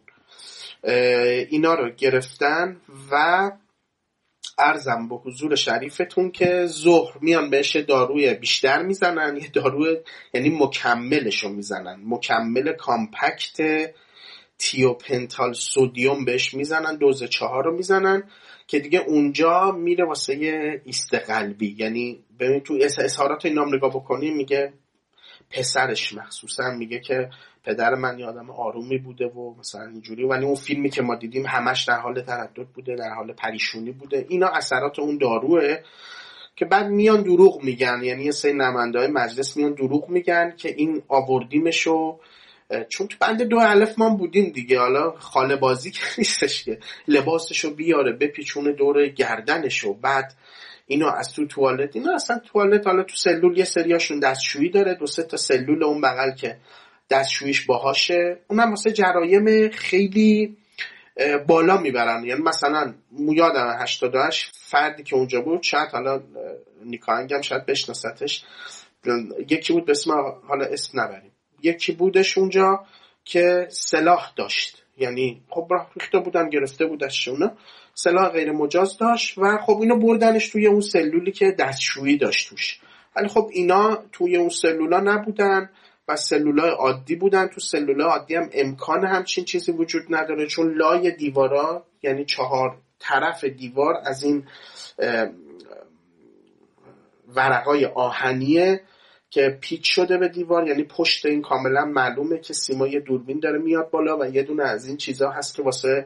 اینا رو گرفتن. و عرضم به حضور شریفتون که ظهر میان بهش داروی بیشتر میزنن، یه داروی یعنی مکملشو میزنن، مکمل کامپکت تیوپنتال سدیم بهش میزنن، دوز 4 رو میزنن که دیگه اونجا میره واسه ایست قلبی. یعنی ببین تو اظهارات این نام نگاه بکنی، میگه پسرش مخصوصا میگه که پدر من یه آدم آرومی بوده و مثلا اینجوری، ولی اون فیلمی که ما دیدیم همش در حال تردد بوده، در حال پریشونی بوده. اینا اثرات اون داروه که بعد میان دروغ میگن، یعنی یه سری نماینده‌های مجلس میان دروغ میگن که این آوردیمشو، چون تو بند 2 الف ما بودیم دیگه، حالا خاله بازی که نیستش که لباسشو بیاره بپیچونه دور گردنشو، بعد اینو از تو توالت، اینا اصلا توالت، حالا تو سلول یه سریاشون دستشویی داره، 2-3 تا سلول اون بغل که دستشویش باهاشه، اونم واسه جرایم خیلی بالا میبرن. یعنی مثلا یادم 88 فردی که اونجا بود، شاید حالا نیکاهنگ هم شاید بشناستش، یکی بود به اسم، حالا اسم نبریم، یکی بودش اونجا که سلاح داشت، یعنی خب راه ریخته بودن گرفته بودش اونا، سلاح غیر مجاز داشت و خب اینو بردنش توی اون سلولی که دستشویی داشت توش. ولی خب اینا توی اون سلولا نبودن و سلولای عادی بودن. تو سلولای عادی هم امکان همچین چیزی وجود نداره، چون لای دیوارا، یعنی 4 طرف دیوار از این ورقای آهنیه که پیچ شده به دیوار، یعنی پشت این کاملا معلومه که سیما یه دوربین داره میاد بالا و یه دونه از این چیزا هست که واسه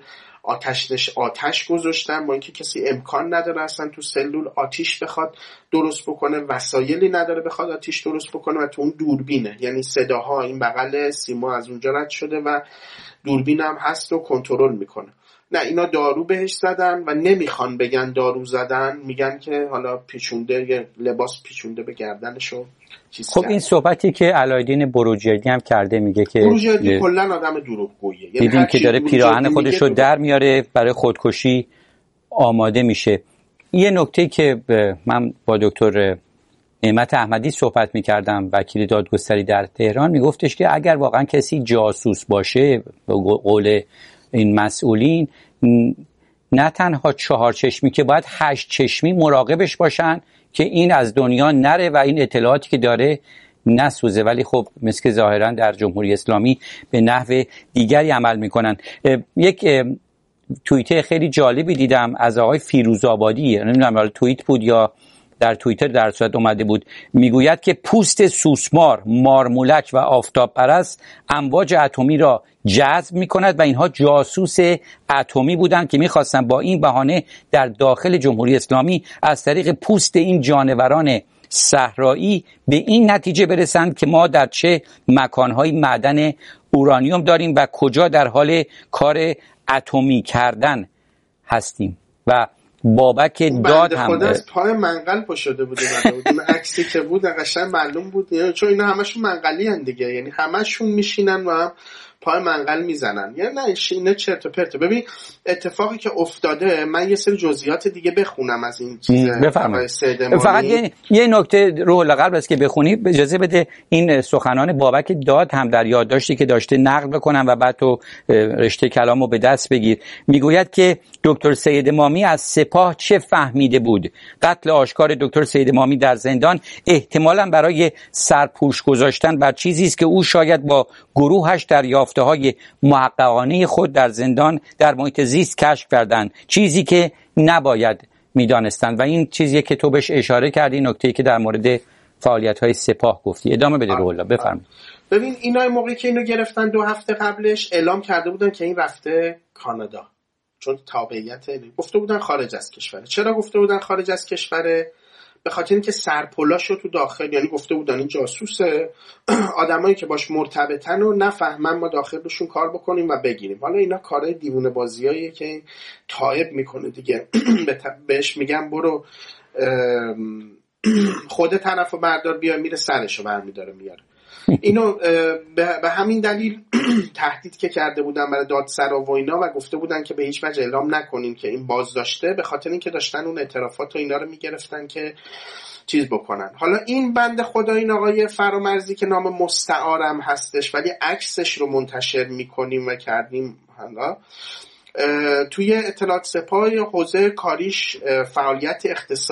آتش گذاشتن، با اینکه کسی امکان نداره اصلا تو سلول آتیش بخواد درست بکنه، وسایلی نداره بخواد آتیش درست بکنه و تو اون دوربینه، یعنی صداها این بغل سیما از اونجا رد شده و دوربین هم هست و کنترل میکنه. نه، اینا دارو بهش زدن و نمیخوان بگن دارو زدن، میگن که حالا پیچونده، یه لباس پیچونده به گردنشو چیز. خب این صحبتی که علایالدین بروجردی هم کرده، میگه که بروجردی کلا آدم دروغگویه، یعنی دیدیم که داره پیراهن خودش رو در میاره برای خودکشی آماده میشه. یه نکته که من با دکتر نعمت احمدی صحبت میکردم، وکیل دادگستری در تهران، میگفتش که اگر واقعا کسی جاسوس باشه، به قول این مسئولین، نه تنها 4 چشمی که باید 8 چشمی مراقبش باشن که این از دنیا نره و این اطلاعاتی که داره نسوزه. ولی خب مثل که ظاهرا در جمهوری اسلامی به نحو دیگری عمل میکنن. یک توییت خیلی جالبی دیدم از آقای فیروزآبادی، نمیدونم توییت بود یا در توییتر در صورت اومده بود، میگوید که پوست سوسمار، مارمولک و آفتاب پرست امواج اتمی را جذب میکند و اینها جاسوس اتمی بودند که میخواستن با این بهانه در داخل جمهوری اسلامی از طریق پوست این جانوران صحرایی به این نتیجه برسند که ما در چه مکانهای معدن اورانیوم داریم و کجا در حال کار اتمی کردن هستیم. و بابک داد هم خود از پای منقل پشده بوده، اون عکسی که بود قشنگ معلوم بود، یعنی چون اینا همشون منقلی هن دیگه، یعنی همشون میشینن و هم پای منقل میزنن، یعنی نه اینه چرت و پرت. ببین اتفاقی که افتاده، من یه سری جزئیات دیگه بخونم از این چیز. بفرمایید. فقط یه نکته روح القلب است که بخونی، اجازه بده این سخنان بابک داد هم در یادداشتی که داشته نقل بکنم و بعد تو رشته کلامو به دست بگیر. میگوید که دکتر سید امامی از سپاه چه فهمیده بود؟ قتل آشکار دکتر سید امامی در زندان احتمالاً برای سرپوش گذاشتن بر چیزی است که او شاید با گروهش دریافت یافته‌های محققانه خود در زندان در محیط زیست کشف کردند، چیزی که نباید میدانستند و این چیزیه که تو بهش اشاره کردی، نکته‌ای که در مورد فعالیت‌های سپاه گفتی. ادامه بده روح الله، بفرمایید. ببین اینا موقعی که اینو گرفتن 2 هفته قبلش اعلام کرده بودن که این رفته کانادا، چون تابعیت گفته بودن خارج از کشوره. چرا گفته بودن خارج از کشوره؟ به خاطر اینکه سرپلاشو تو داخل، یعنی گفته بودن این جاسوسه، آدمایی که باش مرتبطن و نفهمن ما داخلشون کار بکنیم و بگیریم. حالا اینا کارهای دیوونه بازیاییه که این تایب میکنه دیگه. بهش میگم برو خود طرفو بردار بیا، میره سرشو برمیداره میاره. اینو به همین دلیل تهدید که کرده بودن برای دادسرا و اینا و گفته بودن که به هیچ وجه اعلام نکنیم که این بازداشته، به خاطر اینکه داشتن اون اعترافات و اینا رو میگرفتن که چیز بکنن. حالا این بنده خدا، این آقای فرامرزی که نام مستعارم هستش ولی عکسش رو منتشر میکنیم و کردیم، حالا توی اطلاعات سپاه حوزه کاریش فعالیت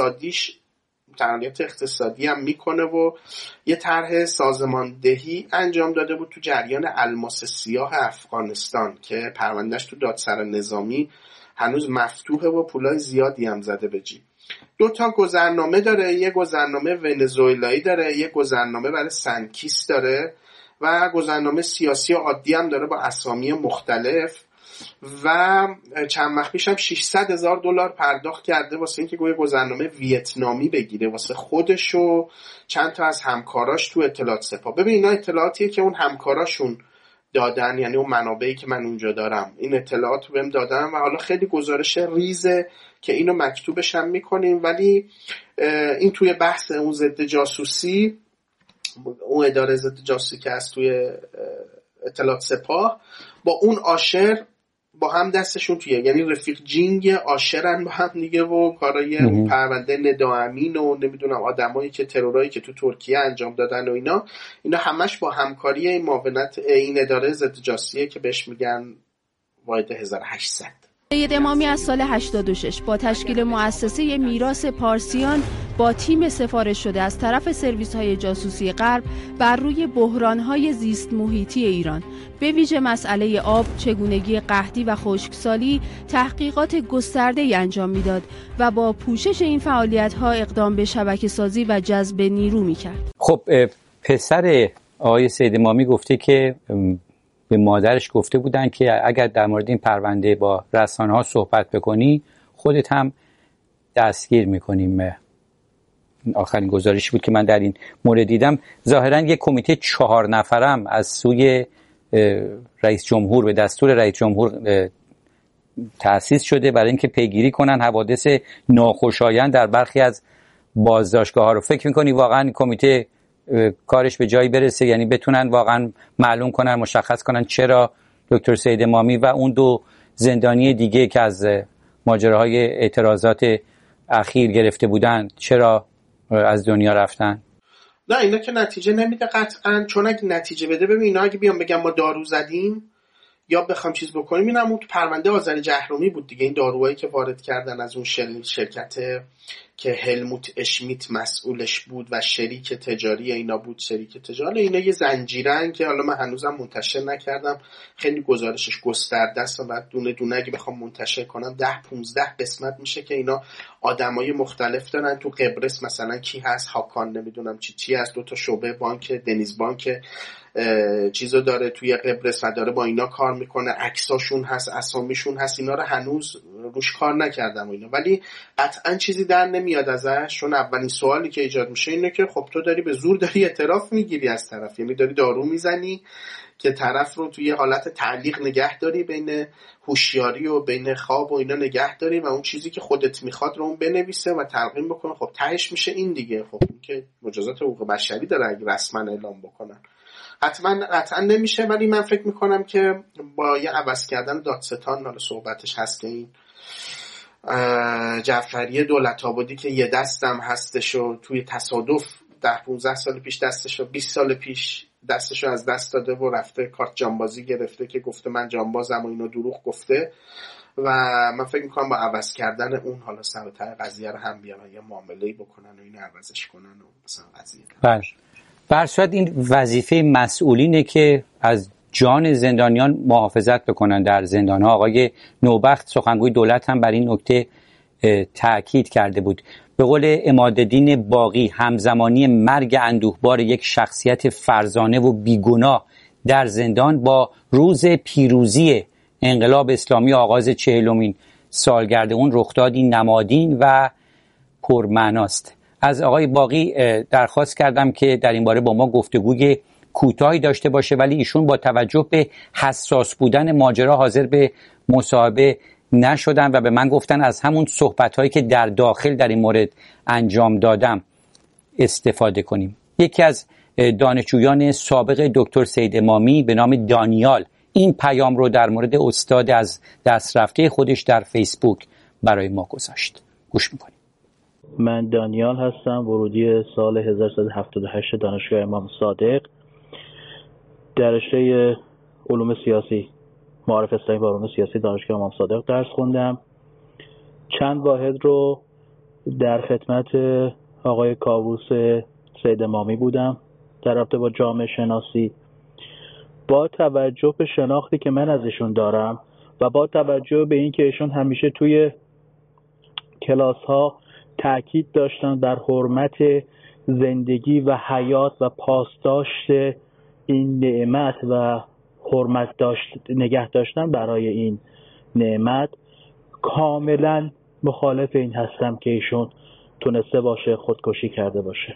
اقتصادی هم میکنه و یه طرح سازماندهی انجام داده بود تو جریان الماس سیاه افغانستان که پروندهش تو دادسرا نظامی هنوز مفتوحه و پولای زیادی هم زده به جیب. 2 گذرنامه داره، یه گذرنامه ونزوئلایی داره، یه گذرنامه برای سنکیس داره و گذرنامه سیاسی عادی هم داره با اسامی مختلف و چند وقت پیش هم $600,000 پرداخت کرده واسه اینکه گویا گذرنامه ویتنامی بگیره واسه خودش و چند تا از همکاراش تو اطلاعات سپاه. ببین اینا اطلاعاتیه که اون همکاراشون دادن، یعنی اون منابعی که من اونجا دارم این اطلاعات رو بهم دادن و حالا خیلی گزارش ریزه که اینو مکتوبش هم میکنیم، ولی این توی بحث اون ضد جاسوسی، اون اداره ضد جاسوسی که از توی اطلاعات سپاه با اون آشر با هم دستشون تویه، یعنی رفیق جینگ آشرن با هم دیگه و کارای پرونده ندا امین و نمیدونم آدمایی که ترورایی که تو ترکیه انجام دادن و اینا همش با همکاری این معاونت این اداره ضد جاسوسیه که بهش میگن واحد 1800. سید امامی از سال 86 با تشکیل مؤسسه میراث پارسیان با تیم سفارش شده از طرف سرویس‌های جاسوسی غرب بر روی بحران‌های زیست محیطی ایران، به ویژه مسئله آب، چگونگی قحطی و خشکسالی، تحقیقات گسترده‌ای انجام می‌داد و با پوشش این فعالیت‌ها اقدام به شبکه‌سازی و جذب نیرو می‌کرد. خب پسر آقای سید امامی گفته که به مادرش گفته بودن که اگر در مورد این پرونده با رسانه‌ها صحبت بکنی خودت هم دستگیر می‌کنیم. آخرین گزارشی بود که من در این مورد دیدم. ظاهراً یک کمیته 4 نفرم از سوی رئیس جمهور به دستور رئیس جمهور تأسیس شده برای اینکه پیگیری کنن حوادث ناخوشایند در برخی از بازداشتگاه‌ها رو. فکر می‌کنی واقعاً این کمیته کارش به جایی برسه، یعنی بتونن واقعا معلوم کنن، مشخص کنن چرا دکتر سید امامی و اون 2 زندانی دیگه که از ماجراهای اعتراضات اخیر گرفته بودن چرا از دنیا رفتن؟ نه اینا که نتیجه نمیده قطعا، چون اگه نتیجه بده، ببین اینا اگه بیان بگم ما دارو زدیم یا بخوام چیز بکنیم، این همون تو پرونده آذری جهرومی بود دیگه، این داروهایی که وارد کردن از اون شرکت که هلموت اشمیت مسئولش بود و شریک تجاری اینا بود. شریک تجاری اینا یه زنجیرن که حالا من هنوزم منتشر نکردم، خیلی گزارشش گسترده است و بعد دونه دونه اگه بخوام منتشر کنم 10-15 قسمت میشه که اینا آدمای مختلف دارن. تو قبرس مثلا کی هست، هاکان نمیدونم چی هست، 2 شعبه بانک دنیز بانک چیزو داره توی قبرس و داره با اینا کار میکنه، عکساشون هست، اسامیشون هست، اینا رو هنوز روش کار نکردم اینا، ولی قطعا چیزی در نمیاد ازش. چون اولین سوالی که ایجاد میشه اینه که خب تو داری به زور داری اعتراف میگیری از طرف، یعنی داری دارو میزنی که طرف رو توی حالت تعلیق نگه داری، بین هوشیاری و بین خواب و اینا نگه داری و اون چیزی که خودت میخواد رو اون بنویسه و تلقین بکنه. خب تهش میشه این دیگه، خب این که مجازات حقوق بشری داره اگه رسما اعلام بکنن. قطعا نمیشه، ولی من فکر میکنم که با یه عوض کردن دادستان، حالا صحبتش هست که این جعفری دولت‌آبادی که یه دستم هستش و توی تصادف 10-15 سال پیش دستش و 20 سال پیش دستش از دست داده و رفته کارت جانبازی گرفته که گفته من جانبازم و اینو دروغ گفته و من فکر میکنم با عوض کردن اون حالا سرتر قضیه رو هم بیان یه معامله‌ای بکنن و اینو عوضش کنن و مثلا قضیه. بله. برصورت این وظیفه مسئولینه که از جان زندانیان محافظت بکنن در زندان‌ها. آقای نوبخت سخنگوی دولت هم بر این نکته تأکید کرده بود. به قول عمادالدین باقی، همزمانی مرگ اندوهبار یک شخصیت فرزانه و بیگناه در زندان با روز پیروزی انقلاب اسلامی، آغاز 40مین سالگرد اون، رخدادی نمادین و پرمعناست. از آقای باقی درخواست کردم که در این باره با ما گفتگوی کوتاهی داشته باشه، ولی ایشون با توجه به حساس بودن ماجرا حاضر به مصاحبه نشدن و به من گفتن از همون صحبت‌هایی که در داخل در این مورد انجام دادم استفاده کنیم. یکی از دانشجویان سابق دکتر سید امامی به نام دانیال این پیام رو در مورد استاد از دست رفته خودش در فیسبوک برای ما گذاشت. گوش میکنیم. من دانیال هستم، ورودی سال 1378 دانشگاه امام صادق در رشته علوم سیاسی، معارف اسلامی و علوم سیاسی دانشگاه امام صادق درس خوندم. چند واحد رو در خدمت آقای کاووس سید امامی بودم در رابطه با جامعه شناسی. با توجه به شناختی که من ازشون دارم و با توجه به این که ایشون همیشه توی کلاس ها تأکید داشتن بر حرمت زندگی و حیات و پاسداشت این نعمت و نگه داشتن برای این نعمت، کاملا مخالف این هستم که ایشون تونسته باشه خودکشی کرده باشه.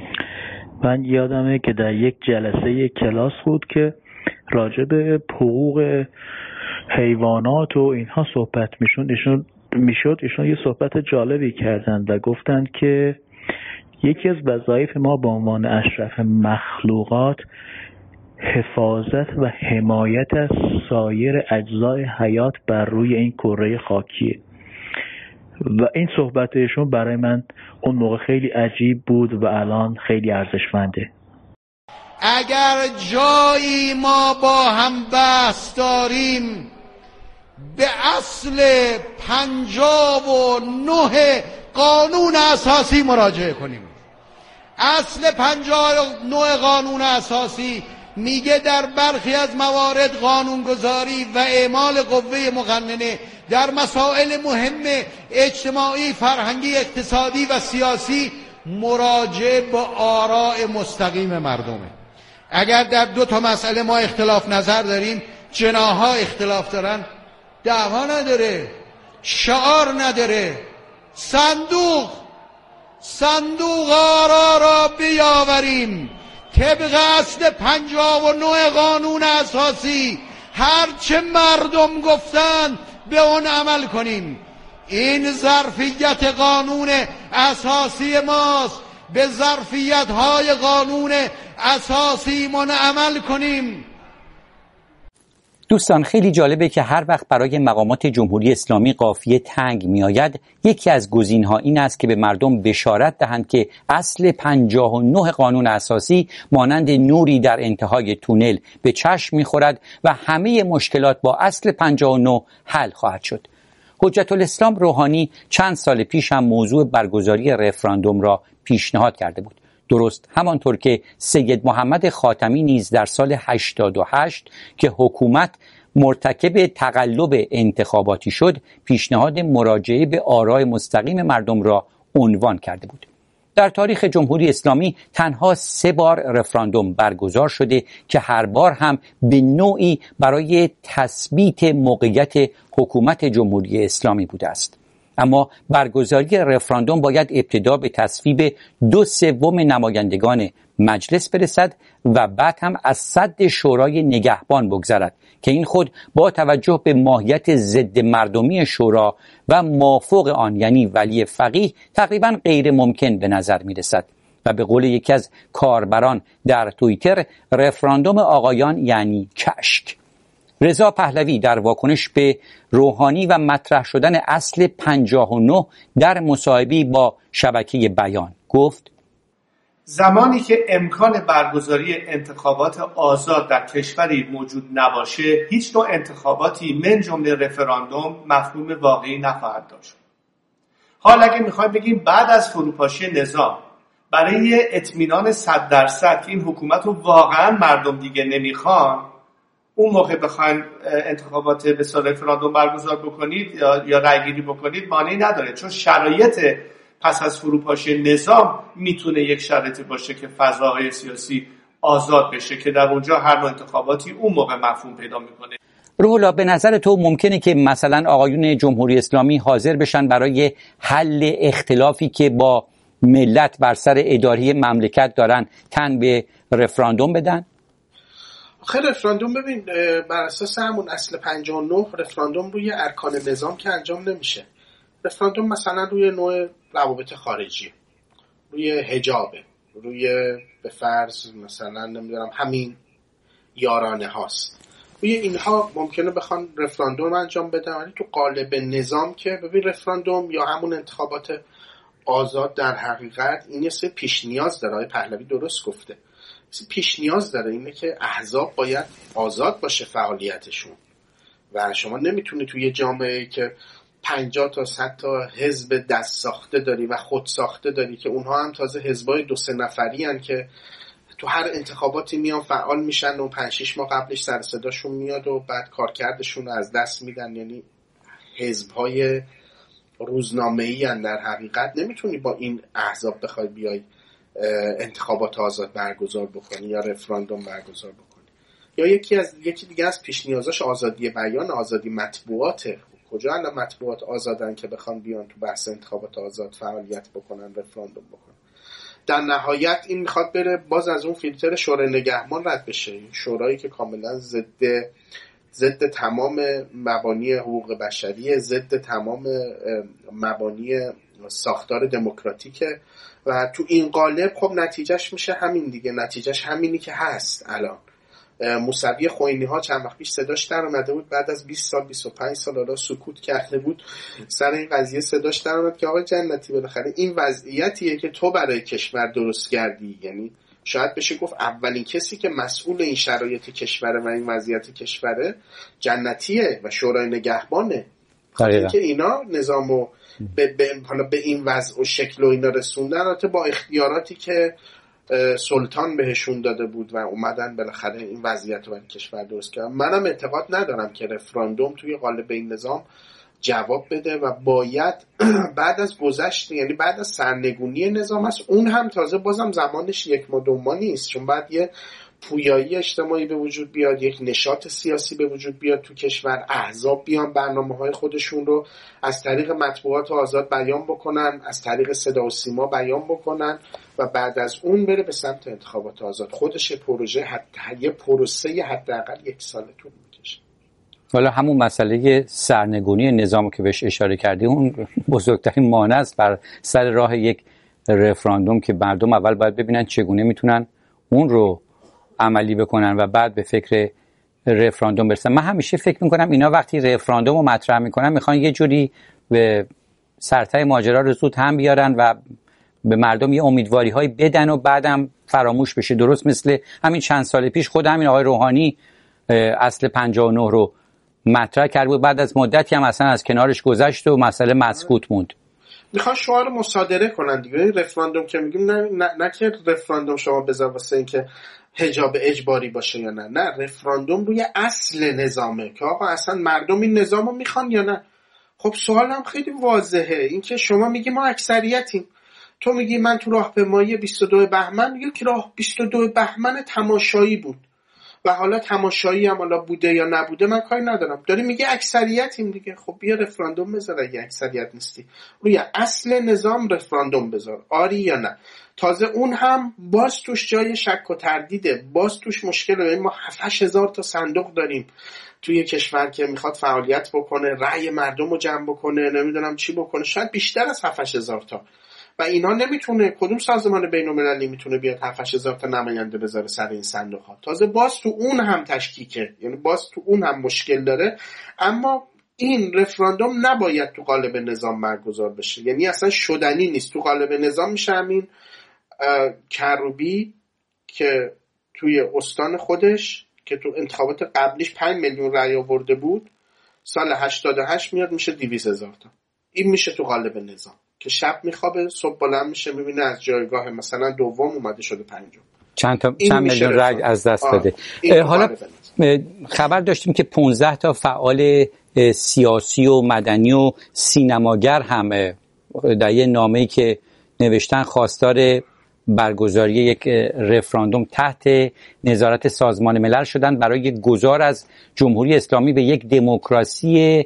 من یادمه که در یک جلسه کلاس بود که راجع به حقوق حیوانات و اینها صحبت میشد. ایشون یه صحبت جالبی کردن و گفتن که یکی از وظایف ما به عنوان اشرف مخلوقات حفاظت و حمایت از سایر اجزای حیات بر روی این کره خاکیه. و این صحبتشون برای من اون موقع خیلی عجیب بود و الان خیلی ارزشمنده. اگر جایی ما با هم بحث داریم به اصل 59 قانون اساسی مراجعه کنیم. اصل 59 قانون اساسی میگه در برخی از موارد قانونگذاری و اعمال قوه مقننه در مسائل مهم اجتماعی، فرهنگی، اقتصادی و سیاسی مراجعه با آراء مستقیم مردمه. اگر در 2 مسئله ما اختلاف نظر داریم، جناح‌ها اختلاف دارن، دعوا نداره، شعار نداره، صندوق آرا را بیاوریم طبق اصل 59 قانون اساسی، هرچه مردم گفتن به اون عمل کنیم. این ظرفیت قانون اساسی ماست، به ظرفیت‌های قانون اساسی من عمل کنیم. دوستان، خیلی جالبه که هر وقت برای مقامات جمهوری اسلامی قافیه تنگ میآید، یکی از گزینه‌ها این است که به مردم بشارت دهند که اصل 59 قانون اساسی مانند نوری در انتهای تونل به چشم می‌خورد و همه مشکلات با اصل 59 حل خواهد شد. حجت الاسلام روحانی چند سال پیش هم موضوع برگزاری رفراندوم را پیشنهاد کرده بود. درست همانطور که سید محمد خاتمی نیز در سال 88 که حکومت مرتکب تقلب انتخاباتی شد، پیشنهاد مراجعه به آراء مستقیم مردم را عنوان کرده بود. در تاریخ جمهوری اسلامی تنها 3 بار رفراندوم برگزار شده که هر بار هم به نوعی برای تثبیت موقعیت حکومت جمهوری اسلامی بوده است. اما برگزاری رفراندوم باید ابتدا به تصویب 2/3 نمایندگان مجلس برسد و بعد هم از سد شورای نگهبان بگذرد که این خود با توجه به ماهیت ضد مردمی شورا و مافوق آن یعنی ولی فقیه تقریبا غیر ممکن به نظر می رسد. و به قول یکی از کاربران در توییتر، رفراندوم آقایان یعنی کشک. رضا پهلوی در واکنش به روحانی و مطرح شدن اصل 59 در مصاحبه‌ای با شبکه بیان گفت: زمانی که امکان برگزاری انتخابات آزاد در کشوری موجود نباشه، هیچ نوع انتخاباتی من جمله رفراندوم مفهوم واقعی نخواهد داشت. حال اگه میخوایم بگیم بعد از فروپاشی نظام برای اطمینان 100% که این حکومت رو واقعا مردم دیگه نمیخوان، اون موقع بخواید انتخابات به صورت رفراندوم برگزار بکنید یا رأی‌گیری بکنید مانعی نداره، چون شرایط پس از فروپاشی نظام میتونه یک شرایطی باشه که فضاهای سیاسی آزاد بشه که در اونجا هر نوع انتخاباتی اون موقع مفهوم پیدا میکنه. روح الله، به نظر تو ممکنه که مثلا آقایون جمهوری اسلامی حاضر بشن برای حل اختلافی که با ملت بر سر اداره مملکت دارن تن به رفراندوم بدن؟ آخه رفراندوم ببین بر اساس همون اصل 59 رفراندوم روی ارکان نظام که انجام نمیشه. رفراندوم مثلا روی نوع روابط خارجی، روی حجابه، روی به فرض مثلا نمیدونم همین یارانه هاست، روی اینها ممکنه بخوان رفراندوم انجام بدن، ولی تو قالب نظام که ببین رفراندوم یا همون انتخابات آزاد در حقیقت این یه سری پیش نیاز داره. آقای پهلوی درست گفته، پیش نیاز داره، اینه که احزاب باید آزاد باشه فعالیتشون و شما نمیتونی توی جامعه که 50 تا 100 تا حزب دست ساخته داری و خود ساخته داری که اونها هم تازه حزبای 2-3 نفری هن که تو هر انتخاباتی میان فعال میشن و 5-6 ماه قبلش سر صداشون میاد و بعد کارکردشون رو از دست میدن. یعنی حزبهای روزنامه‌ای هن در حقیقت. نمیتونی با این احزاب بخوای بیای انتخابات آزاد برگزار بکنی یا رفراندوم برگزار بکنی. یا یکی دیگه از پیش نیازاش آزادی بیان، آزادی مطبوعاته. کجا الان مطبوعات آزادن که بخوان بیان تو بحث انتخابات آزاد فعالیت بکنن، رفراندوم بکنن؟ در نهایت این میخواد بره باز از اون فیلتر شورای نگهبان رد بشه، شورایی که کاملا ضد تمام مبانی حقوق بشریه، ضد تمام مبانی ساختار دموکراتیکه و تو این قالب خب نتیجهش میشه همین دیگه. نتیجهش همینی که هست. الان موسوی خوئینی ها چند وقت پیش صداش در اومده بود، بعد از 20 سال 25 سال حالا سکوت کرده بود سر این قضیه، صداش در اومد که آقای جنتی بالاخره این وضعیتیه که تو برای کشور درست کردی. یعنی شاید بشه گفت اولین کسی که مسئول این شرایط کشوره و این وضعیت کشوره جنتیه و شورای نگهبانه. خاطر که اینا نظامو به این وضع و شکل و اینا رسوندن، البته با اختیاراتی که سلطان بهشون داده بود و اومدن بالاخره این وضعیت رو برای کشور درست کردن. منم اعتقاد ندارم که رفراندوم توی قالب این نظام جواب بده و باید بعد از گذشت، یعنی بعد از سرنگونی نظام است، اون هم تازه بازم زمانش 1 ماه 2 ماه نیست، چون بعد یه پویایی اجتماعی به وجود بیاد، یک نشاط سیاسی به وجود بیاد تو کشور، احزاب بیان برنامه‌های خودشون رو از طریق مطبوعات آزاد بیان بکنن، از طریق صدا و سیما بیان بکنن و بعد از اون بره به سمت انتخابات آزاد. خودش یه پروسه حداقل 1 سال طول میکشه. حالا همون مسئله سرنگونی نظام که بهش اشاره کردی، اون بزرگترین مانع است بر سر راه یک رفراندوم که مردم اول باید ببینن چگونه میتونن اون رو عملی بکنن و بعد به فکر رفراندوم برسن. من همیشه فکر میکنم اینا وقتی رفراندوم رو مطرح میکنن میخوان یه جوری به سرتای ماجرا رو زود هم بیارن و به مردم یه امیدواری های بدن و بعدم فراموش بشه. درست مثل همین چند سال پیش خود همین آقای روحانی اصل 59 رو مطرح کرد و بعد از مدتی هم اصلا از کنارش گذشت و مسئله مسکوت موند. میخوان شعار مصادره کنن دیگه. رفراندوم که میگیم نه که رفراندوم شما بذار واسه این که حجاب اجباری باشه یا نه رفراندوم روی اصل نظامه که آقا اصلا مردم این نظامو میخوان یا نه. خب سوالم خیلی واضحه، این که شما میگی ما اکثریتیم، تو میگی من تو راهپیمایی 22 بهمن، یک راه 22 بهمن تماشایی بود و حالا تماشایی هم حالا بوده یا نبوده من کاری ندارم، داری میگه اکثریتیم دیگه. خب بیا رفراندوم بذار، اگه اکثریت نیستی روی اصل نظام رفراندوم بذار، آری یا نه. تازه اون هم باز توش جای شک و تردیده، باز توش مشکله. ما 7,000 تا صندوق داریم توی کشور که میخواد فعالیت بکنه، رأی مردم رو جمع بکنه، نمیدونم چی بکنه، شاید بیشتر از 7,000 تا، و اینا نمیتونه، کدوم سازمان بین‌المللی میتونه بیاد 7,000 تا نماینده بذاره سر این صندوق ها. تازه باز تو اون هم تشکیکه، یعنی باز تو اون هم مشکل داره. اما این رفراندوم نباید تو قالب نظام برگزار بشه، یعنی اصلا شدنی نیست. تو قالب نظام میشه همین کروبی که توی استان خودش که تو انتخابات قبلیش 5 میلیون رأی آورده بود، سال 88 میاد میشه 200,000 تا. این میشه تو قالب نظام که شب میخوابه، صبح بلند میشه میبینه از جایگاه مثلا دوم اومده شده 5م. چند میلیون رای از دست داده. حالا خبر داشتیم که 15 تا فعال سیاسی و مدنی و سینماگر هم در یه نامه‌ای که نوشتن خواستار برگزاری یک رفراندوم تحت نظارت سازمان ملل شدن برای گذار از جمهوری اسلامی به یک دموکراسی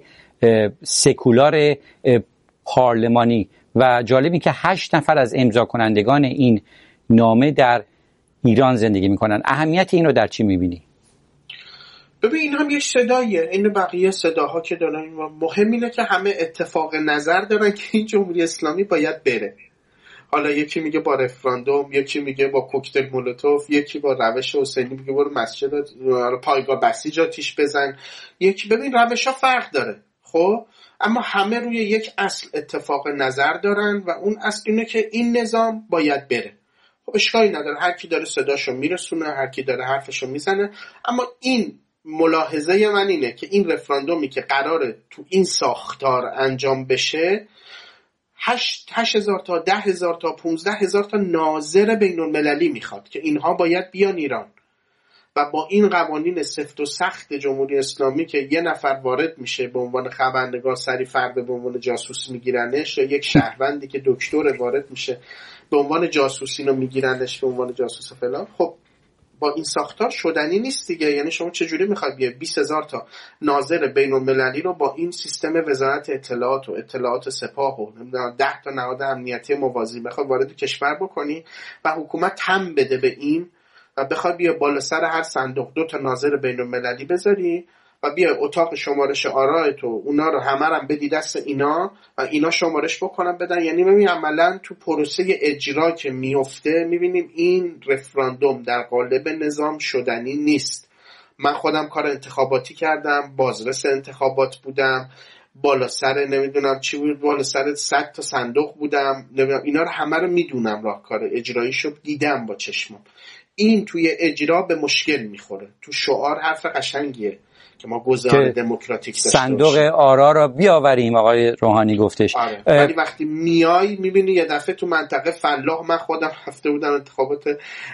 سکولار پارلمانی. و جالبی که 8 نفر از امضا کنندگان این نامه در ایران زندگی میکنن. اهمیت این رو در چی میبینی؟ ببین این هم یه صداییه، این بقیه صداها که دارن. مهم اینه که همه اتفاق نظر دارن که این جمهوری اسلامی باید بره. حالا یکی میگه با رفراندوم، یکی میگه با کوکتل مولوتوف، یکی با روش حسینی میگه برو مسجد پایگاه بسیج آتیش بزن، یکی. ببین روشا فرق داره خب، اما همه روی یک اصل اتفاق نظر دارن و اون اصل اینه که این نظام باید بره. خب اشکالی نداره، هر کی داره صداشو میرسونه، هر کی داره حرفشو میزنه. اما این ملاحظه من اینه که این رفراندومی که قراره تو این ساختار انجام بشه 8,000 تا 10,000 تا 15,000 تا ناظر بین المللی میخواد که اینها باید بیان ایران و با این قوانین سفت و سخت جمهوری اسلامی که یه نفر وارد میشه به عنوان خبرنگار، سری فرد به عنوان جاسوس میگیرنش، یا یک شهروندی که دکتر وارد میشه به عنوان جاسوس اینو میگیرنش به عنوان جاسوس فلان. خب با این ساختار شدنی نیست دیگه. یعنی شما چجوری میخواید 20,000 تا ناظر بین المللی رو با این سیستم وزارت اطلاعات و اطلاعات سپاه و 10 تا نهاد امنیتی موازی بخواد وارد کشور بکنی و حکومت تم بده به این و بخواد بیا بالا سر هر صندوق 2 تا ناظر بین المللی بذاری و بیا اتاق شمارش آرای تو اونا رو همه رو بدی دست اینا و اینا شمارش بکنن بدن. یعنی ببین عملا تو پروسه اجرا که میفته میبینیم این رفراندوم در قالب نظام شدنی نیست. من خودم کار انتخاباتی کردم، بازرس انتخابات بودم، بالا سر نمیدونم چی بود، بالا سر 100 تا صندوق بودم، نمیدونم اینا رو همه رو میدونم، راهکار اجراییشو دیدم با چشمم. این توی اجرا به مشکل میخوره. تو شعار حرف قشنگیه که ما گذار دموکراتیک داشته صندوق آرا را بیاوریم، آقای روحانی گفتش. آره. ولی وقتی میای میبینی یه دفعه تو منطقه فلاح، من خودم رفته بودم انتخابات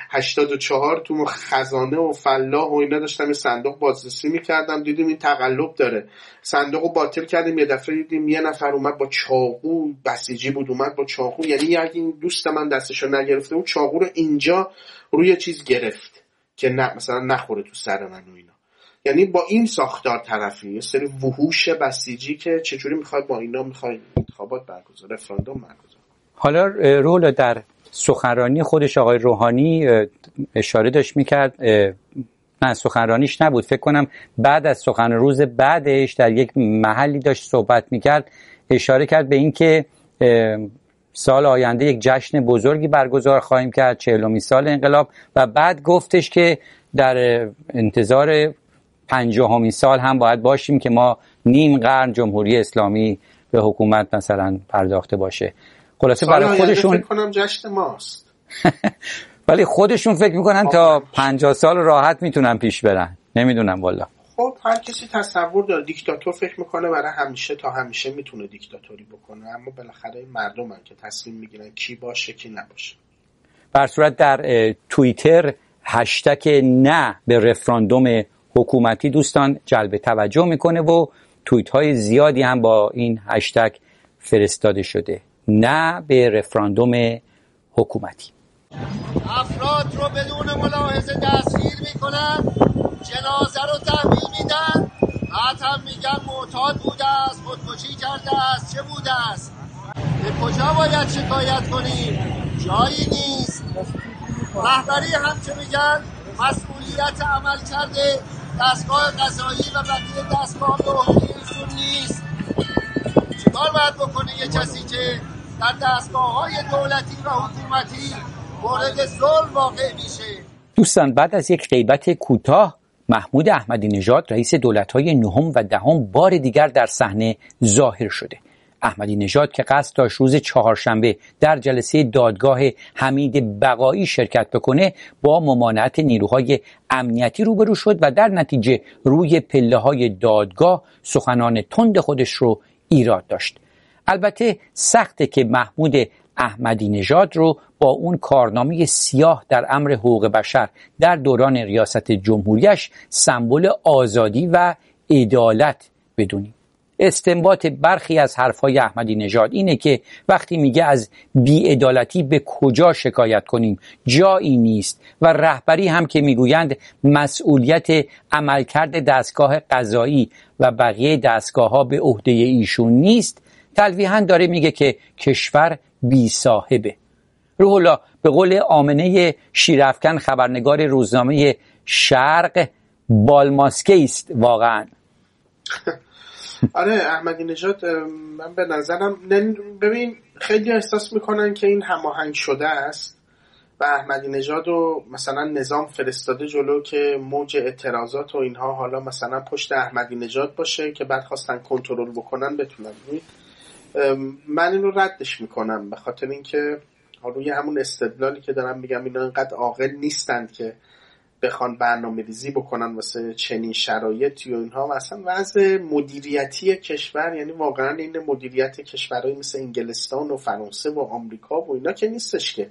84 تو خزانه و فلاح و اینا داشتم صندوق بازرسی میکردم، دیدیم این تقلب داره، صندوقو باطل کردیم. یه دفعه دیدیم یه نفر اومد با چاقو، بسیجی بود اومد با چاقو، یعنی اگه این دوست من دستشو نگرفته اون چاقو رو اینجا روی چیز گرفت که نه مثلا نخوره تو سر من و اینا. یعنی با این ساختار طرفی یه سری وحوش بسیجی که چجوری میخواد با اینا میخواد انتخابات برگزار، رفراندوم برگزار. حالا رول در سخنرانی خودش آقای روحانی اشاره داشت میکرد، نه سخنرانیش نبود فکر کنم، بعد از سخن روز بعدش در یک محلی داشت صحبت میکرد، اشاره کرد به این که سال آینده یک جشن بزرگی برگزار خواهیم کرد، 40مین سال انقلاب، و بعد گفتش که در انتظار 50مین سال هم باید باشیم که ما نیم قرن جمهوری اسلامی به حکومت مثلا پرداخته باشه. خلاصه برای خودشون فکر کنم جشن ماست. ولی خودشون فکر میکنن تا 50 سال راحت میتونن پیش برن. نمیدونم والا. خب هر کسی تصور داره، دیکتاتور فکر میکنه برای همیشه تا همیشه میتونه دیکتاتوری بکنه، اما بالاخره مردمن که تصمیم میگیرن کی باشه کی نباشه. بر صورت در توییتر هشتگ نه به رفراندوم حکومتی دوستان جلب توجه میکنه و توییت های زیادی هم با این هشتگ فرستاده شده. نه به رفراندوم حکومتی. افراد رو بدون ملاحظه دستگیر میکنن، جنازه رو تحویل میدن، بعد هم میگن معتاد بوده است، خودکشی کرده است، چه بوده است. به کجا باید شکایت کنیم؟ جایی نیست. رهبری هم چه میگن؟ مسئولیت عمل کرده دستگاه قضایی و بقیه دستگاه به عهده ایشون نیست. چیکار باید بکنه یه کسی که در دستگاه‌های دولتی و حکومتی مورد ظلم واقع میشه؟ دوستان بعد از یک غیبت کوتاه محمود احمدی نژاد رئیس دولت‌های نهم و دهم بار دیگر در صحنه ظاهر شده. احمدی نژاد که قصد داشت روز چهارشنبه در جلسه دادگاه حمید بقایی شرکت بکنه با ممانعت نیروهای امنیتی روبرو شد و در نتیجه روی پله‌های دادگاه سخنان تند خودش رو ایراد داشت. البته سخته که محمود احمدی نژاد رو با اون کارنامه سیاه در امر حقوق بشر در دوران ریاست جمهوریش سمبل آزادی و عدالت بدونیم. استنباط برخی از حرفهای احمدی نژاد اینه که وقتی میگه از بی‌عدالتی به کجا شکایت کنیم جایی نیست و رهبری هم که میگویند مسئولیت عملکرد دستگاه قضایی و بقیه دستگاه‌ها به عهده ایشون نیست، تلویحاً داره میگه که کشور بی صاحبه. روح الله، به قول آمنه شیرافکن خبرنگار روزنامه شرق، بالماسکه است واقعاً. آره احمدی نژاد من به نظرم ببین خیلی احساس میکنن که این هماهنگ شده است و احمدی نژاد رو مثلا نظام فرستاده جلو که موج اعتراضات و اینها حالا مثلا پشت احمدی نژاد باشه که بعد خواستن کنترل بکنن بتونن. من این رو ردش میکنم به خاطر اینکه روی همون استدلالی که دارم میگم اینا اینقدر عاقل نیستند که بخوان برنامه‌ریزی بکنن واسه چنین شرایطی و اینها. و اصلا وضع مدیریتی کشور یعنی واقعا این مدیریت کشورهای مثل انگلستان و فرانسه و آمریکا و اینا که نیستش که.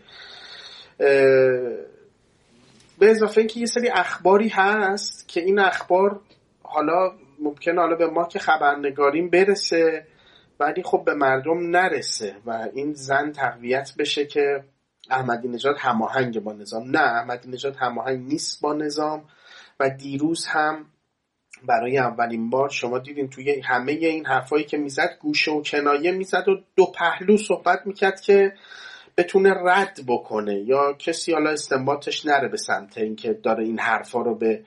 به اضافه اینکه یه سری اخباری هست که این اخبار حالا ممکنه حالا به ما که خبرنگاریم برسه ولی خب به مردم نرسه و این زن تقویت بشه که احمدی نژاد هماهنگ با نظام. نه، احمدی نژاد هماهنگ نیست با نظام و دیروز هم برای اولین بار شما دیدین توی همه این حرفایی که میزد گوشه و کنایه میزد و دو پهلو صحبت میکرد که بتونه رد بکنه یا کسی حالا استنباطش نره به سمت اینکه داره این حرفا رو به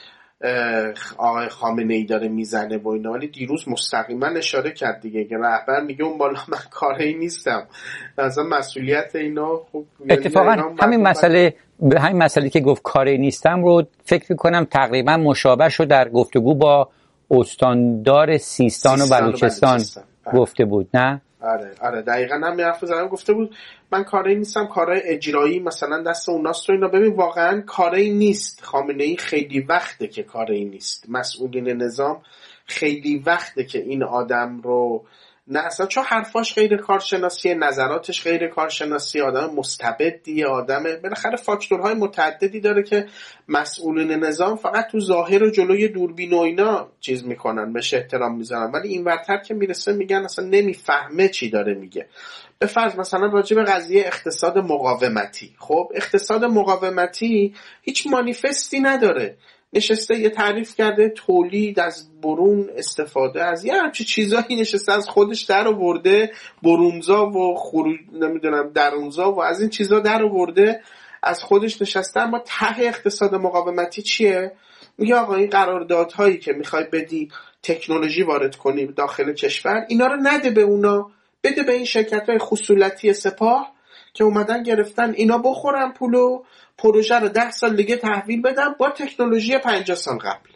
آقای خامنه‌ای داره میزنه و اینا. ولی دیروز مستقیما اشاره کرد دیگه که رهبر میگه اون بالا من کاری نیستم، مثلا مسئولیت اینا. خب اتفاقا همین مسئله که گفت کاری نیستم رو فکر میکنم تقریبا مشابه شو در گفتگو با استاندار سیستان و بلوچستان گفته بود. نه آره دقیقاً همین حرفو زدم، گفته بود من کاری نیستم، کارهای اجرایی مثلا دست اوناست و اینا. ببین واقعا کاری نیست. خامنه‌ای خیلی وقته که کاری نیست، مسئولین نظام خیلی وقته که این آدم رو نه اصلا، چون حرفاش غیر کارشناسیه، نظراتش غیر کارشناسی، آدم مستبدیه، آدم بالاخره فاکتورهای متعددی داره که مسئولین نظام فقط تو ظاهر و جلوی دوربین و اینا چیز میکنن، بهش احترام میذارن، ولی این ورتر که میرسه میگن اصلا نمیفهمه چی داره میگه. به فرض مثلا راجع به قضیه اقتصاد مقاومتی، خب اقتصاد مقاومتی هیچ مانیفستی نداره، نشسته یه تعریف کرده تولید از برون، استفاده از یه همچی چیزایی نشسته از خودش در آورده، برونزا و نمیدونم درونزا و از این چیزا در آورده از خودش نشسته. اما ته اقتصاد مقاومتی چیه؟ میگه آقا این قراردادهایی که میخوای بدی تکنولوژی وارد کنی داخل کشور اینا رو نده به اونا، بده به این شرکت‌های خصولتی سپاه که اومدن گرفتن اینا بخورن پولو، پروژه رو 10 سال دیگه تحویل بدن با تکنولوژی 50 سال قبل.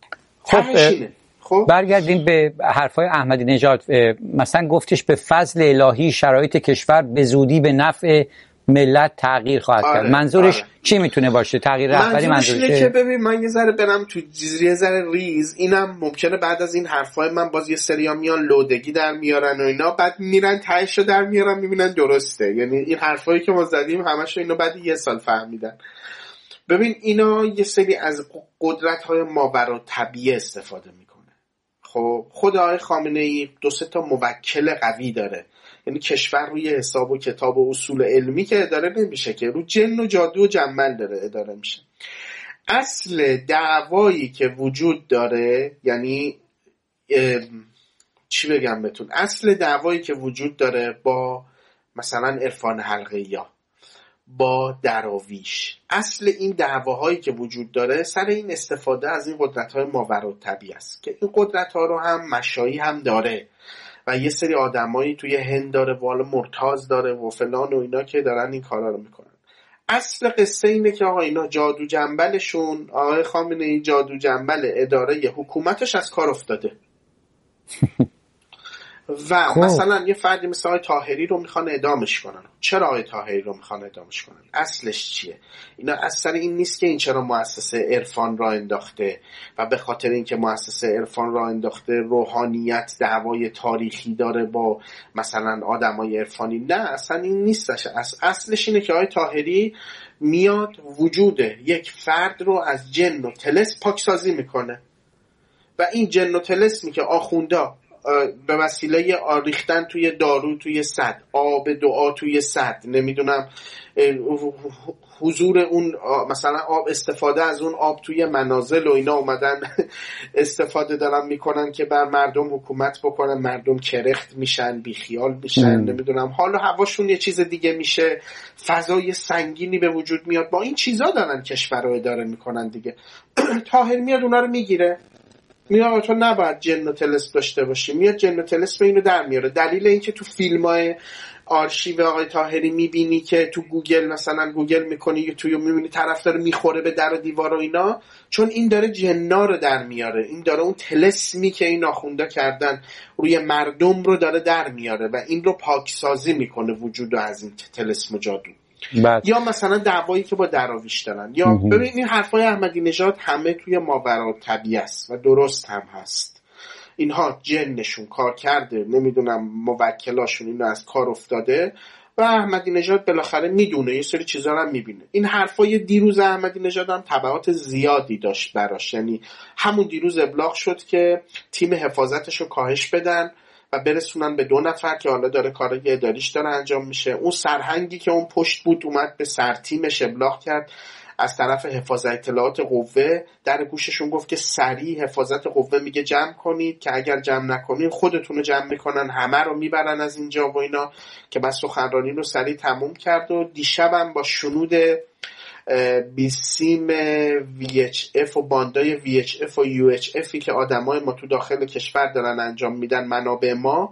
خب برگردیم به حرفای احمدی نژاد. مثلا گفتش به فضل الهی شرایط کشور به زودی به نفع ملت تغییر خواهد کرد. منظورش چی میتونه باشه؟ تغییر رهبری منظورشه؟ که ببین من یه ذره برم تو یه ذره ریز، اینم ممکنه بعد از این حرفای من باز یه سریا میان لودگی در میارن و اینا، بعد میرن تهشو در میارن میبینن درسته. یعنی این حرفایی که ما زدیم همشو اینا بعد یه سال فهمیدن. ببین اینا یه سری از قدرت‌های ماورالطبیعه استفاده میکنه. خب خود آقای خامنه‌ای 2-3 تا موکل قوی داره، یعنی کشور روی حساب و کتاب و اصول علمی که اداره نمیشه که، رو جن و جادو و جمل داره اداره میشه. اصل دعوایی که وجود داره، یعنی چی بگم بهتون، اصل دعوایی که وجود داره با مثلا عرفان حلقه‌ای با دراویش، اصل این دعواهایی که وجود داره سر این استفاده از این قدرت‌های ماورالطبیعه است که این قدرت‌ها رو هم مشایی هم داره و یه سری آدمایی توی هند داره، والا مرتاز داره و فلان و اینا که دارن این کارا رو میکنن. اصل قصه اینه که آقا اینا جادو جنبلشون، آقای خامنه‌ای جادو جنبل اداره حکومتش از کار افتاده و مثلا یه فردی مثل آقای طاهری رو میخوان اعدامش کنن. چرا آقای طاهری رو میخوان اعدامش کنن؟ اصلش چیه؟ اینا اصلا این نیست که این چرا مؤسسه عرفان را انداخته و به خاطر اینکه مؤسسه عرفان را انداخته روحانیت دعوای تاریخی داره با مثلا آدمای عرفانی. نه، اصلا این نیستش. اصلش اینه که آقای طاهری میاد وجود یک فرد رو از جن و طلسم پاکسازی میکنه و این جن و طلسمی که آخوندا به وسیله ریختن توی دارو توی سد، آب دعا توی سد، نمیدونم حضور اون مثلا آب، استفاده از اون آب توی منازل و اینا اومدن استفاده دارن میکنن که بر مردم حکومت بکنن، مردم کرخت میشن، بیخیال میشن، نمیدونم حالا هواشون یه چیز دیگه میشه، فضای سنگینی به وجود میاد. با این چیزا دارن کشور رو اداره میکنن دیگه. طاهر میاد اونا رو میگیره، میاد تو نباید جن و طلسم داشته باشی، میاد جن و طلسم اینو در میاره. دلیل اینکه تو فیلم‌های آرشیو آقای طاهری میبینی که تو گوگل مثلا گوگل میکنی یا توی میبینی طرف داره میخوره به در و دیوار و اینا، چون این داره جنا رو در میاره، این داره اون طلسمی که این آخونده کردن روی مردم رو داره در میاره و این رو پاکسازی میکنه وجود از این طلسم و جادو. یا مثلا دعوایی که با دراویش دارن، یا ببین این حرفای احمدی نژاد همه توی ماوراءالطبیعه است و درست هم هست. اینها جنشون کار کرده، نمیدونم موکلاشون اینو از کار افتاده و احمدی نژاد بالاخره میدونه یه سری چیزا رو هم میبینه. این حرفای دیروز احمدی نژاد هم تبعات زیادی داشت براش. یعنی همون دیروز ابلاغ شد که تیم حفاظتشو کاهش بدن و برسونن به 2 نفر که حالا داره کارای اداریش داره انجام میشه. اون سرهنگی که اون پشت بود اومد به سرتیمش ابلاغ کرد از طرف حفاظت اطلاعات قوه، در گوششون گفت که سریع حفاظت قوه میگه جمع کنید که اگر جمع نکنید خودتون رو جمع میکنن، همه رو میبرن از اینجا و اینا، که بس سخنرانی رو سریع تموم کرد. و دیشبم با شنود بیسیم VHF و باندای VHF و UHFی که آدمای ما تو داخل کشور دارن انجام میدن، منابع ما،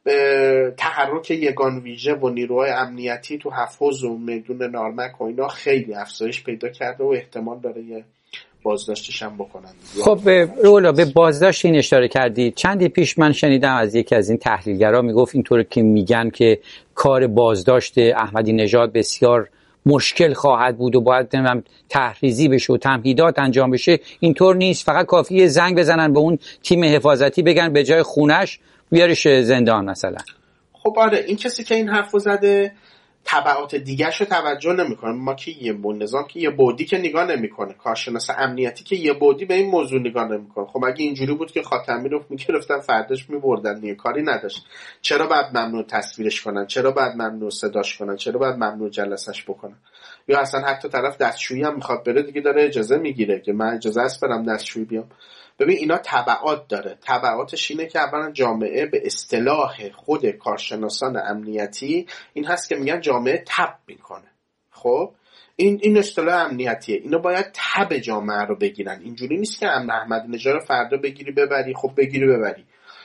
تحرک یگان ویژه و نیروهای امنیتی تو حفظ و میدون نارمک و اینا خیلی افزایش پیدا کرده و احتمال داره یه بازداشتش هم بکنن. خب رولا به بازداشت این اشاره کردی. چندی پیش من شنیدم از یکی از این تحلیلگرا میگفت اینطور که میگن که کار بازداشت احمدی نژاد بسیار مشکل خواهد بود و باید تحریزی بشه و تمهیدات انجام بشه. اینطور نیست، فقط کافیه زنگ بزنن به اون تیم حفاظتی بگن به جای خونش بیارش زندان مثلا. خب آره، این کسی که این حرفو زده تبعات دیگه‌شو توجه نمی‌کنه. ما که یه نظام که یه بعدی که نگاه نمی‌کنه، کارشناس امنیتی که یه بعدی به این موضوع نگاه نمی‌کنه. خب اگه اینجوری بود که خاتمی رو می‌گرفتن فرداش می‌بردن دیگه، کاری نداشت. چرا باید ممنوع تصویرش کنن؟ چرا باید ممنوع صداش کنن؟ چرا باید ممنوع جلسش بکنن؟ یا اصلا حتی طرف دستشویی هم می‌خواد بره دیگه داره اجازه می‌گیره که من اجازه است برم دستشویی بیام. ببین اینا تبعات داره. تبعاتش اینه که اولا جامعه به اصطلاح خود کارشناسان امنیتی این هست که میگن جامعه تب میکنه. خب این اصطلاح امنیتیه. اینا باید تب جامعه رو بگیرن. اینجوری نیست که احمدی نژاد رو فردا بگیری ببری. خب بگیری ببری.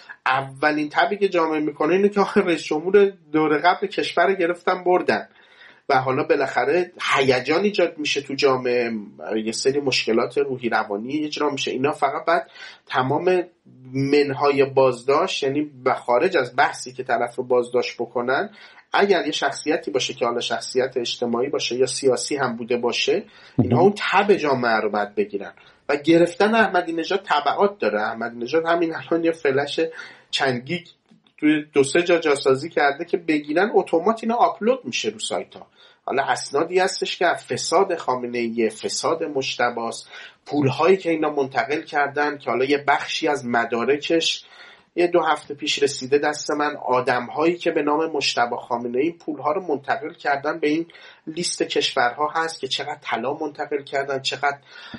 اولین تبی که جامعه میکنه اینه که رئیس جمهور دور قبل کشور رو گرفتن بردن و حالا بالاخره هیجان ایجاد میشه تو جامعه، یه سری مشکلات روحی روانی اجرا میشه. اینا فقط بعد تمام منهای بازداشت، یعنی به خارج از بحثی که طرف رو بازداشت بکنن، اگر یه شخصیتی باشه که حالا شخصیت اجتماعی باشه یا سیاسی هم بوده باشه، اینها اون تب جامعه رو باید بگیرن. و گرفتن احمدی نژاد تبعات داره. احمدی نژاد همین الان یه فلش چند گیگ توی 2-3 جا جاسازی کرده که بگیرن اتومات اینا آپلود میشه رو سایت ها. حالا اسنادی هستش که فساد خامنه‌ای، فساد مجتباست، پولهایی که اینا منتقل کردن که حالا یه بخشی از مدارکش یه 2 هفته پیش رسیده دست من، آدم‌هایی که به نام مجتبی خامنه‌ای پول‌ها رو منتقل کردن به این لیست کشورها هست که چقدر طلا منتقل کردن، چقدر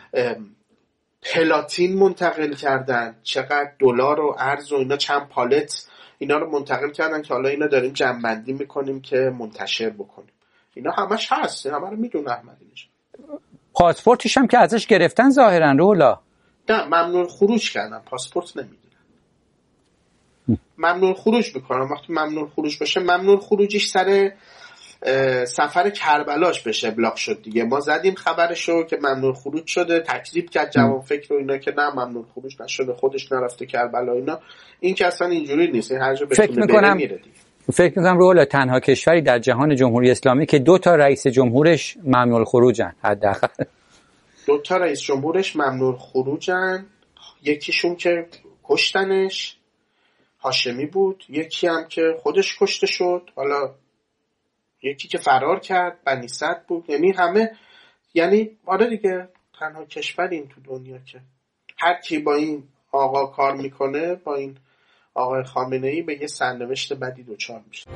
پلاتین منتقل کردن، چقدر دلار و ارز و اینا، چند پالت اینا رو منتقل کردن که حالا اینا داریم جمع‌بندی میکنیم که منتشر بکنیم. اینا همش هست، همه رو میدونه احمدی نژاد. پاسپورتش هم که ازش گرفتن ظاهرا رولا. نه، ممنوع خروج کردن، پاسپورت نمیگیرن. ممنوع خروج میکنن. وقتی ممنوع خروج باشه، ممنوع خروجیش سر سفر کربلاش بهش ابلاغ شد دیگه. ما زدیم خبرشو که ممنوع خروج شده، تکذیب کرد جوان فکر و اینا که نه ممنوع خروج نشده، خودش نرفته کربلا اینا. این که اصلا اینجوری نیست، این هر جا بتونه بره میره دیگه. فکر میکنم رولا تنها کشوری در جهان جمهوری اسلامی که 2 تا رئیس جمهورش ممنوع الخروجن، حداقل 2 تا رئیس جمهورش ممنوع الخروجن. یکیشون که کشتنش هاشمی بود، یکی هم که خودش کشته شد، حالا یکی که فرار کرد بنی سعد بود. یعنی همه، یعنی آره دیگه تنها کشوری این تو دنیا که هر کی با این آقا کار میکنه، با این آقای خامنه‌ای، به یه سرنوشت بدی دچار میشه.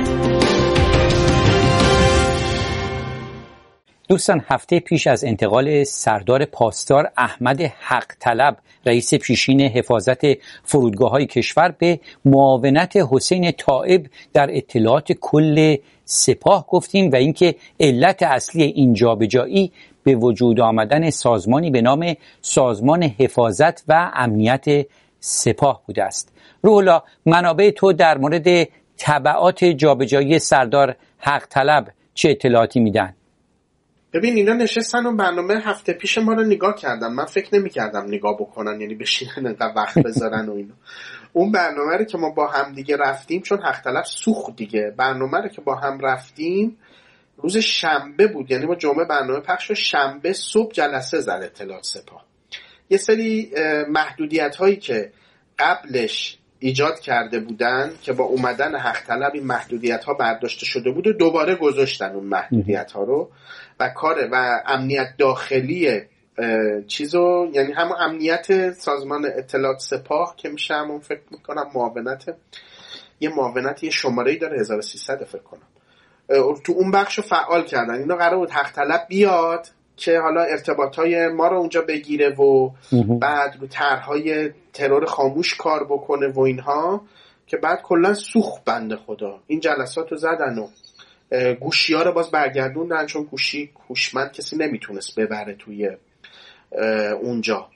دوستان، هفته پیش از انتقال سردار پاسدار احمد حق طلب رئیس پیشین حفاظت فرودگاه‌های کشور به معاونت حسین طائب در اطلاعات کل سپاه گفتیم و اینکه علت اصلی این جابجایی به وجود آمدن سازمانی به نام سازمان حفاظت و امنیت سپاه بوده است. روح الله، منابع تو در مورد تبعات جابجایی سردار حق طلب چه اطلاعاتی میدن؟ ببین اینا نشستن و برنامه هفته پیش ما رو نگاه کردن. من فکر نمی کردم نگاه بکنن، یعنی بشینن انقدر وقت بذارن و اینا. اون برنامه رو که ما با هم دیگه رفتیم، چون حق طلب سوخت دیگه، برنامه رو که با هم رفتیم روز شنبه بود، یعنی ما جمعه برنامه پخش و شنبه صبح جلسه زد اطلاعات سپاه. یه سری محدودیت هایی که قبلش ایجاد کرده بودن که با اومدن حق طلب این محدودیت ها برداشته شده بود و دوباره گذاشتن اون محدودیت ها رو و کار و امنیت داخلی چیزو، یعنی همون امنیت سازمان اطلاعات سپاه که میشه همون فکر میکنم معاونت، یه شماره‌ای داره 1300 فکر کنم، تو اون بخشو فعال کردن. اینا قرار بود حق طلب بیاد که حالا ارتباطای ما رو اونجا بگیره و بعد رو طرح‌های ترور خاموش کار بکنه و اینها، که بعد کلا سوخت بنده خدا. این جلسات رو زدن و گوشی‌ها رو باز برگردوندن، چون گوشی هوشمند کسی نمیتونست ببره توی اونجا.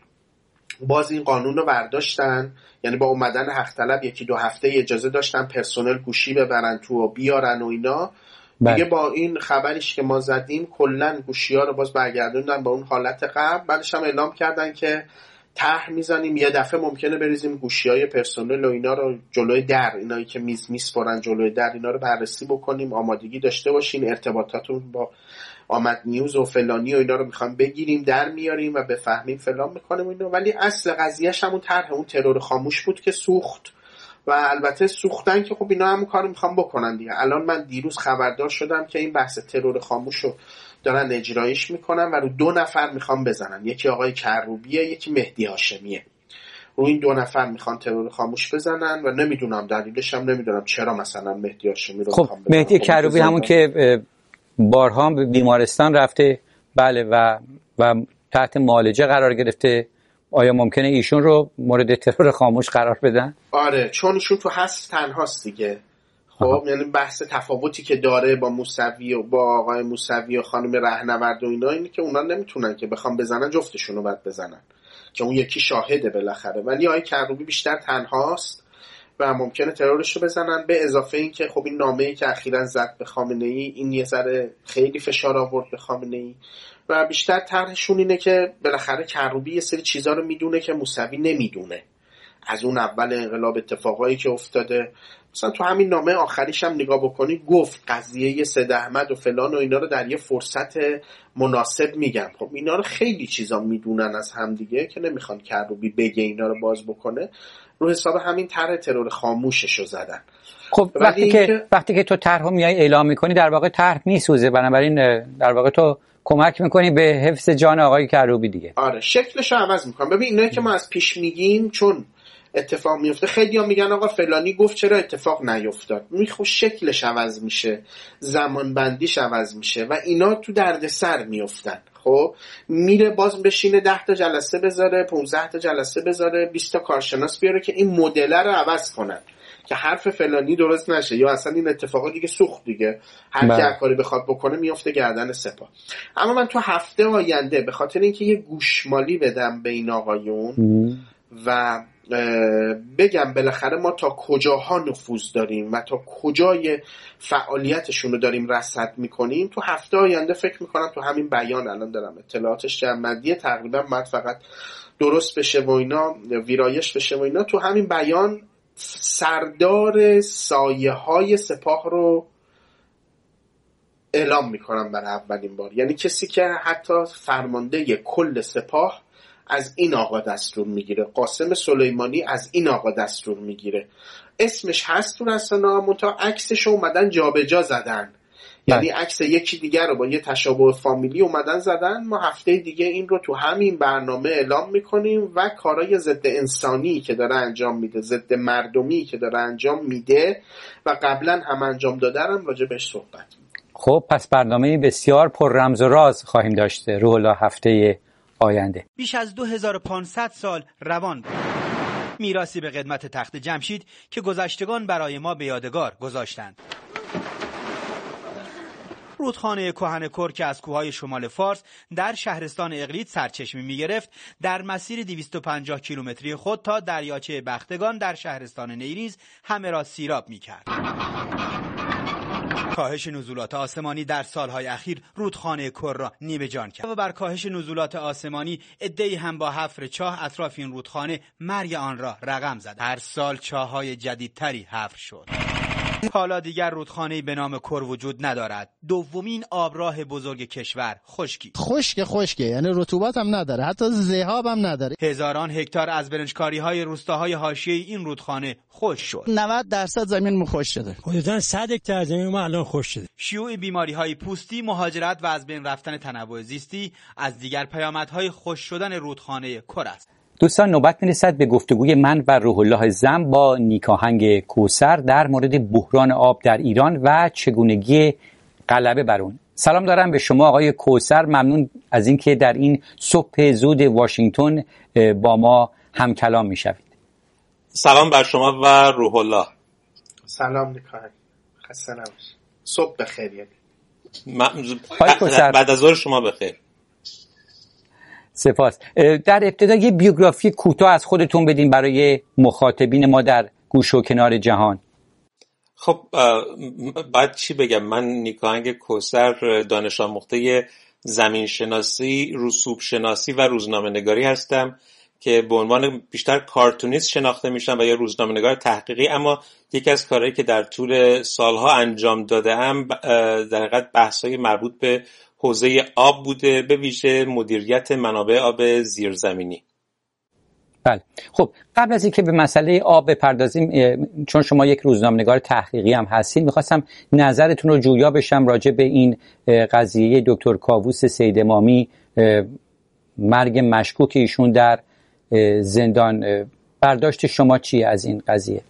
باز این قانون رو برداشتن، یعنی با اومدن حق طلب 1-2 هفته اجازه داشتن پرسنل گوشی ببرن تو و بیارن و اینا. دیگه با این خبریش که ما زدیم کلا گوشی‌ها رو باز برگردوندن با اون حالت قبل. بعدش هم اعلام کردن که طرح میزنیم یه دفعه ممکنه بریزیم گوشی‌های پرسنل و اینا رو جلوی در، اینایی که میسپرن جلوی در، اینا رو بررسی بکنیم، آمادگی داشته باشین، ارتباطاتون با آمد نیوز و فلانی و اینا رو میخوام بگیریم، در میاریم و بفهمیم فلان میکنیم اینا. ولی اصل قضیهش همون طرح اون ترور خاموش بود که سوخت و البته سوختن که خب اینا هم کارو میخوام بکنن دیگه. الان من دیروز خبردار شدم که این بحث ترور خاموش رو دارن اجرایش میکنن و رو 2 نفر میخوام بزنن، یکی آقای کروبیه، یکی مهدی هاشمیه. رو این 2 نفر میخوان ترور خاموش بزنن و نمیدونم دلیلش هم نمیدونم چرا مثلا مهدی هاشمی رو میخوام بزنن. مهدی کروبی همون که بارها به بیمارستان رفته، بله، و تحت معالجه قرار گرفته، آیا ممکنه ایشون رو مورد ترور خاموش قرار بدن؟ آره، چون ایشون تو هست تنهاست دیگه. خب یعنی بحث تفاوتی که داره با موسوی و با آقای موسوی و خانم رهنورد و اینا اینه که اونا نمیتونن که بخوام بزنن، جفتشون رو باید بزنن که اون یکی شاهده بالاخره. ولی آقای کروبی بیشتر تنهاست و ممکنه ترورش رو بزنن. به اضافه این که خب این نامه‌ای که اخیراً زد به خامنه‌ای، این یه ذره خیلی فشار آورد به خامنه‌ای و بیشتر طرحشون اینه که بالاخره کروبی یه سری چیزا رو میدونه که موسوی نمیدونه از اون اول انقلاب، اتفاقایی که افتاده. مثلا تو همین نامه آخریش هم نگاه بکنی گفت قضیه سید احمد و فلان و اینا رو در یه فرصت مناسب میگم. خب اینا رو خیلی چیزا میدونن از هم دیگه که نمیخوان کروبی بگه اینا رو باز بکنه. رو حساب همین طرح ترور خاموششو زدن. خب وقتی که تو طرحو میای اعلام میکنی، در واقع طرح میسوزه، بنابراین در واقع تو کمک میکنی به حفظ جان آقای کروبی دیگه. آره، شکلشو عوض میکنم. ببین اینایی که ما از پیش میگیم چون اتفاق میفته، خیلی‌ها میگن آقا فلانی گفت چرا اتفاق نیفتاد. خب شکلش عوض میشه، زمان بندیش عوض میشه و اینا تو دردسر میافتن. خب میره باز بشینه 10 تا جلسه بذاره، 15 تا جلسه بذاره، 20 تا کارشناس بیاره که این مدل رو عوض کنن که حرف فلانی درست نشه یا اصلا این اتفاقا دیگه سوخت دیگه، هر کی کاری بخواد بکنه میفته گردن سپاه. اما من تو هفته آینده به خاطر اینکه یه گوشمالی بدم به این آقایون و بگم بالاخره ما تا کجاها نفوذ داریم و تا کجای فعالیتشون رو داریم رصد میکنیم. تو هفته آینده فکر میکنم تو همین بیان الان دارم اطلاعاتش جمع‌بندی تقریبا باید فقط درست بشه و اینا، ویرایش بشه و اینا، تو همین بیان سردار سایه های سپاه رو اعلام میکنم برای اولین بار. یعنی کسی که حتی فرمانده کل سپاه از این آقا دستور میگیره، قاسم سلیمانی از این آقا دستور میگیره. اسمش هست تو رسانه‌ها، منتها عکسش رو اومدن جابجا زدن. یعنی عکس یکی دیگر رو با یه تشابه فامیلی اومدن زدن. ما هفته دیگه این رو تو همین برنامه اعلام میکنیم و کارهای ضد انسانی که داره انجام میده، ضد مردمی که داره انجام میده و قبلا هم انجام داده هم راجع بهش صحبت. خب پس برنامه بسیار پر رمز و راز خواهیم داشت روح الله هفته آینده. بیش از 2500 سال روان بود، میراثی به قدمت تخت جمشید که گذشتگان برای ما به یادگار گذاشتند. رودخانه کهن کر که از کوههای شمال فارس در شهرستان اقلید سرچشمه می‌گرفت، در مسیر 250 کیلومتری خود تا دریاچه بختگان در شهرستان نیریز همه را سیراب می‌کرد. کاهش نزولات آسمانی در سالهای اخیر رودخانه کر را نیمه جان کرد و بر کاهش نزولات آسمانی عده‌ای هم با حفر چاه اطراف این رودخانه مرگ آن را رقم زد. هر سال چاه‌های جدیدتری حفر شد. حالا دیگر رودخانه‌ای به نام کر وجود ندارد. دومین آبراه بزرگ کشور خشکه، یعنی رطوبت هم نداره، حتی ذهاب هم نداره. هزاران هکتار از برنجکاری‌های روستاهای حاشیه این رودخانه خشک شد. 90% زمین خشک شده. حدوداً 100 هکتار زمین ما الان خشک شده. شیوع بیماری‌های پوستی، مهاجرت و از بین رفتن تنوع زیستی از دیگر پیامدهای خشک شدن رودخانه کر است. دوستان نوبت میرسد به گفتگوی من و روح الله زم با نیکاهنگ کوثر در مورد بحران آب در ایران و چگونگی غلبه بر اون. سلام دارم به شما آقای کوثر، ممنون از اینکه در این صبح زود واشنگتن با ما هم کلام میشوید. سلام بر شما و روح الله. سلام نیکاهنگ، خسته نباش. صبح بخیر. یعنی بعد از ظهر شما بخیر. سپاس. در ابتدا یه بیوگرافی کوتاه از خودتون بدین برای مخاطبین ما در گوش و کنار جهان. خب بعد چی بگم؟ من نیکاهنگ کوثر دانش آموخته زمین شناسی، رسوب شناسی و روزنامه نگاری هستم که به عنوان بیشتر کارتونیست شناخته میشم و یا روزنامه نگار تحقیقی. اما یکی از کارهایی که در طول سالها انجام داده‌ام در حقیقت بحث‌های مربوط به حوزه آب بوده، به ویژه مدیریت منابع آب زیرزمینی. بله. خب قبل از اینکه به مسئله آب بپردازیم، چون شما یک روزنامه‌نگار تحقیقی هم هستین، می‌خواستم نظرتون رو جویا بشم راجع به این قضیه دکتر کاووس سید امامی، مرگ مشکوک ایشون در زندان. برداشت شما چیه از این قضیه؟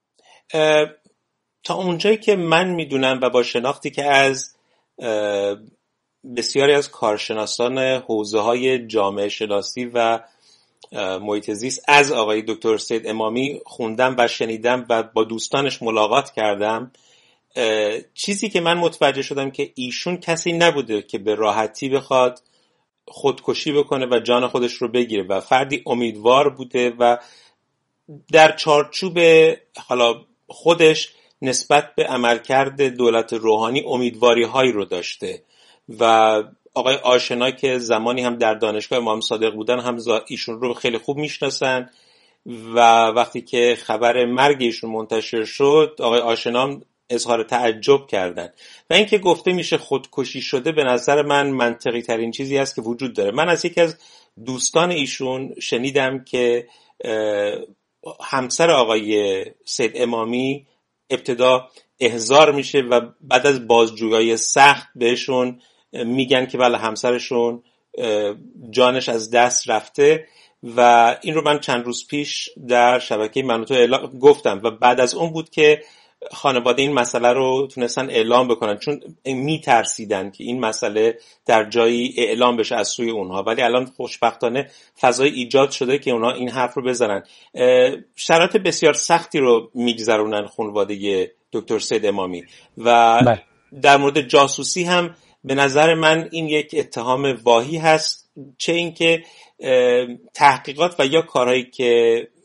تا اونجایی که من میدونم و با شناختی که از بسیاری از کارشناسان حوزه‌های جامعه شناسی و محیط زیست از آقای دکتر سید امامی خوندم و شنیدم و با دوستانش ملاقات کردم، چیزی که من متوجه شدم که ایشون کسی نبوده که به راحتی بخواد خودکشی بکنه و جان خودش رو بگیره و فردی امیدوار بوده و در چارچوب حالا خودش نسبت به عملکرد دولت روحانی امیدواری هایی رو داشته و آقای آشنا که زمانی هم در دانشگاه امام صادق بودن هم ایشون رو خیلی خوب میشناسن و وقتی که خبر مرگ ایشون منتشر شد آقای آشنا هم اظهار تعجب کردن و اینکه گفته میشه خودکشی شده به نظر من منطقی ترین چیزی است که وجود داره. من از یکی از دوستان ایشون شنیدم که همسر آقای سید امامی ابتدا احضار میشه و بعد از بازجویی سخت بهشون میگن که بله همسرشون جانش از دست رفته و این رو من چند روز پیش در شبکه منوتو گفتم و بعد از اون بود که خانواده این مسئله رو تونستن اعلام بکنن، چون میترسیدن که این مسئله در جایی اعلام بشه از سوی اونها، ولی الان خوشبختانه فضای ایجاد شده که اونها این حرف رو بزنن. شرایط بسیار سختی رو میگذرونن خانواده دکتر سید امامی و در مورد جاسوسی هم به نظر من این یک اتهام واهی هست، چه اینکه تحقیقات و یا کارهایی که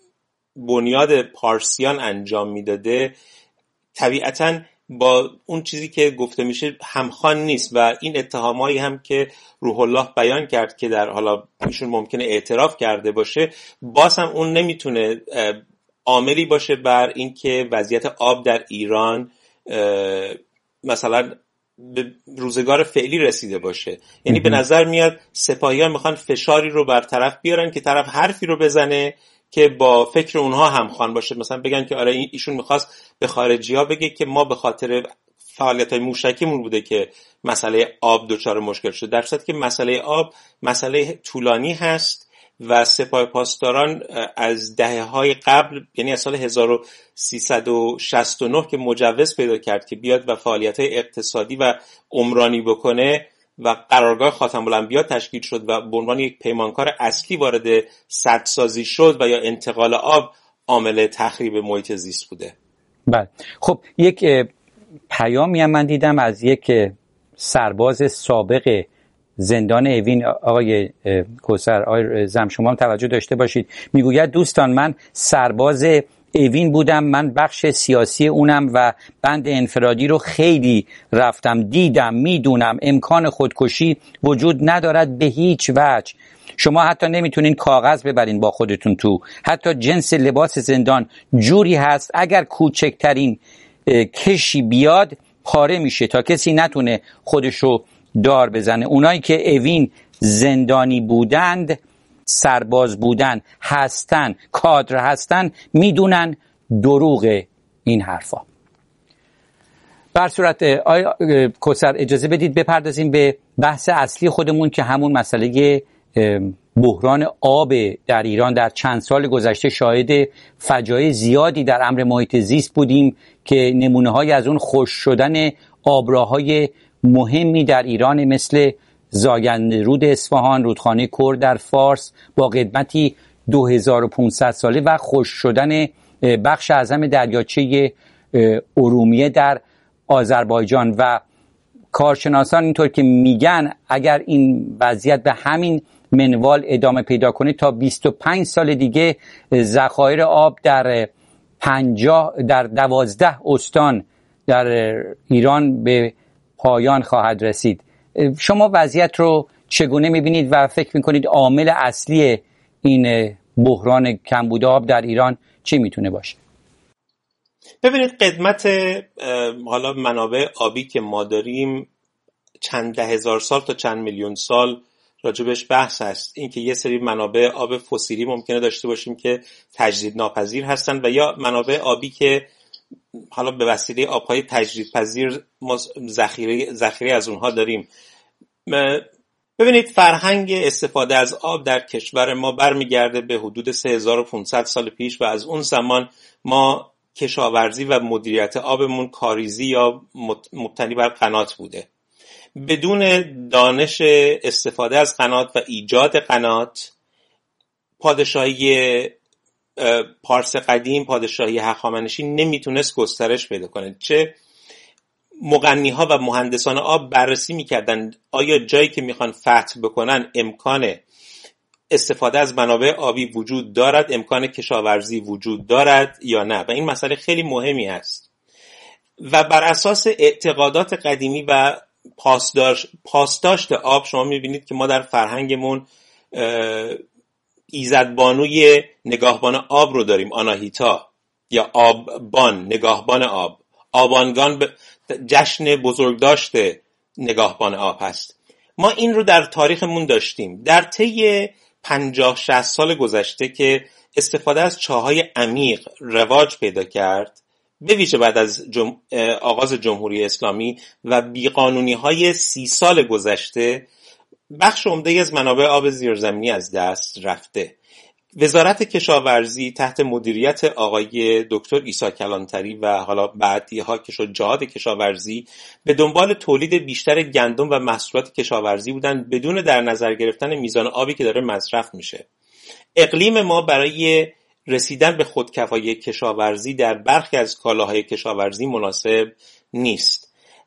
بنیاد پارسیان انجام میداده طبیعتاً با اون چیزی که گفته میشه همخوان نیست و این اتهامایی هم که روح الله بیان کرد که در حالا ایشون ممکنه اعتراف کرده باشه، باز هم اون نمیتونه عاملی باشه بر اینکه وضعیت آب در ایران مثلا به روزگار فعلی رسیده باشه. یعنی به نظر میاد سپاهیان میخوان فشاری رو بر طرف بیارن که طرف حرفی رو بزنه که با فکر اونها همخوان باشه. مثلا بگن که آره ایشون میخواست به خارجی‌ها بگه که ما به خاطر فعالیت‌های موشکیمون بوده که مسئله آب دچار مشکل شد، در صورتی که مسئله آب مسئله طولانی هست و سپاه پاسداران از دهه‌های قبل، یعنی از سال 1369 که مجوز پیدا کرد که بیاد و فعالیت‌های اقتصادی و عمرانی بکنه و قرارگاه خاتم الانبیا تشکیل شد و به عنوان یک پیمانکار اصلی وارد سدسازی شد و یا انتقال آب عامل تخریب محیط زیست بوده. بله. خب یک پیامی هم من دیدم از یک سرباز سابق زندان اوین، آقای کوثر، آقای زم، شما هم توجه داشته باشید، میگوید دوستان من سرباز اوین بودم، من بخش سیاسی اونم و بند انفرادی رو خیلی رفتم دیدم، میدونم امکان خودکشی وجود ندارد به هیچ وجه. شما حتی نمیتونین کاغذ ببرین با خودتون تو، حتی جنس لباس زندان جوری هست اگر کوچکترین کشی بیاد پاره میشه تا کسی نتونه خودشو دار بزنه. اونایی که اوین زندانی بودند، سرباز بودن، هستن، کادر هستن، میدونن دروغ این حرفا. بر صورت آیا کوثر اجازه بدید بپردازیم به بحث اصلی خودمون که همون مسئله بحران آب در ایران. در چند سال گذشته شاهد فجایع زیادی در امر محیط زیست بودیم که نمونه‌هایی از اون خشک شدن آبراهای مهمی در ایران مثل زاینده رود اصفهان، رودخانه کر در فارس با قدمتی 2500 ساله و خشک شدن بخش اعظم دریاچه ارومیه در آذربایجان و کارشناسان اینطور که میگن اگر این وضعیت به همین منوال ادامه پیدا کنه تا 25 سال دیگه ذخایر آب در 12 استان در ایران به پایان خواهد رسید. شما وضعیت رو چگونه میبینید و فکر میکنید عامل اصلی این بحران کمبود آب در ایران چی میتونه باشه؟ ببینید قدمت حالا منابع آبی که ما داریم چند ده هزار سال تا چند میلیون سال راجبش بحث هست. این که یه سری منابع آب فسیلی ممکنه داشته باشیم که تجدید ناپذیر هستن و یا منابع آبی که حالا به وسیله آبهای تجدیدپذیر ذخیره از اونها داریم. ببینید فرهنگ استفاده از آب در کشور ما برمیگرده به حدود 3500 سال پیش و از اون زمان ما کشاورزی و مدیریت آبمون کاریزی یا مبتنی بر قنات بوده. بدون دانش استفاده از قنات و ایجاد قنات، پادشاهی پارس قدیم، پادشاهی هخامنشی نمیتونست گسترش پیدا کنه. چه مغنی‌ها و مهندسان آب بررسی میکردن آیا جایی که میخوان فتح بکنن امکان استفاده از منابع آبی وجود دارد، امکان کشاورزی وجود دارد یا نه، و این مسئله خیلی مهمی است. و بر اساس اعتقادات قدیمی و پاسداشت آب شما میبینید که ما در فرهنگمون ایزدبانوی نگاهبان آب رو داریم، آناهیتا، یا آببان، نگاهبان آب. آبانگان جشن بزرگداشت نگاهبان آب هست. ما این رو در تاریخمون داشتیم. در طی 50-60 سال گذشته که استفاده از چاهای عمیق رواج پیدا کرد، به ویژه بعد از آغاز جمهوری اسلامی و بیقانونی‌های 30 سال گذشته، بخش عمده‌ای از منابع آب زیرزمینی از دست رفته. وزارت کشاورزی تحت مدیریت آقای دکتر عیسی کلانتری و حالا بعدی‌ها که شد جهاد کشاورزی به دنبال تولید بیشتر گندم و محصولات کشاورزی بودن بدون در نظر گرفتن میزان آبی که داره مصرف میشه. اقلیم ما برای رسیدن به خودکفایی کشاورزی در برخی از کالاهای کشاورزی مناسب نیست.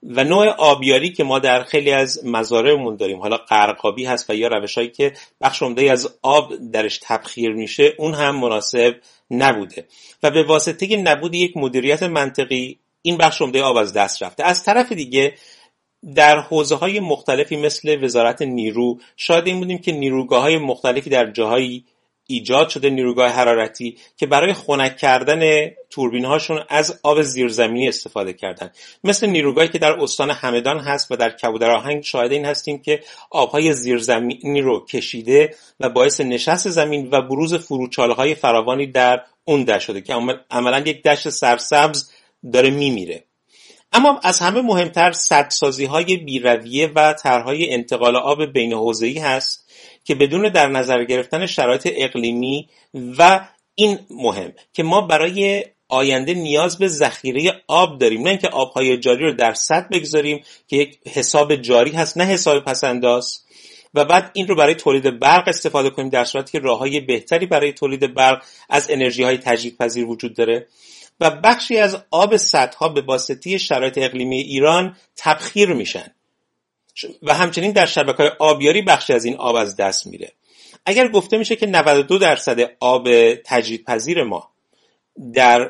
و نوع آبیاری که ما در خیلی از مزارعمون داریم، حالا غرقابی هست و یا روش‌هایی که بخش عمده‌ای از آب درش تبخیر میشه، اون هم مناسب نبوده و به واسطه نبود یک مدیریت منطقی این بخش عمده آب از دست رفته. از طرف دیگه در حوزه‌های مختلفی مثل وزارت نیرو شاهد این بودیم که نیروگاه‌های مختلفی در جاهایی ایجاد شده، نیروگاه حرارتی که برای خنک کردن توربین‌هاشون از آب زیرزمینی استفاده کردن، مثل نیروگاهی که در استان همدان هست و در کبودرآهنگ شاهد این هستیم که آبهای زیرزمینی رو کشیده و باعث نشست زمین و بروز فروچاله‌های فراوانی در اون دشت شده که عملاً یک دشت سرسبز داره میمیره. اما از همه مهمتر سدسازی‌های بی‌رویه و طرح‌های انتقال آب بین حوزه‌ای هست که بدون در نظر گرفتن شرایط اقلیمی و این مهم که ما برای آینده نیاز به ذخیره آب داریم، نه اینکه آب‌های جاری رو در سد بگذاریم که یک حساب جاری هست نه حساب پس‌انداز و بعد این رو برای تولید برق استفاده کنیم، در صورتی که راه‌های بهتری برای تولید برق از انرژی‌های تجدیدپذیر وجود داره. و بخشی از آب سدها به واسطه شرایط اقلیمی ایران تبخیر میشن و همچنین در شبکه‌های آبیاری بخشی از این آب از دست میره. اگر گفته میشه که 92% آب تجدیدپذیر ما در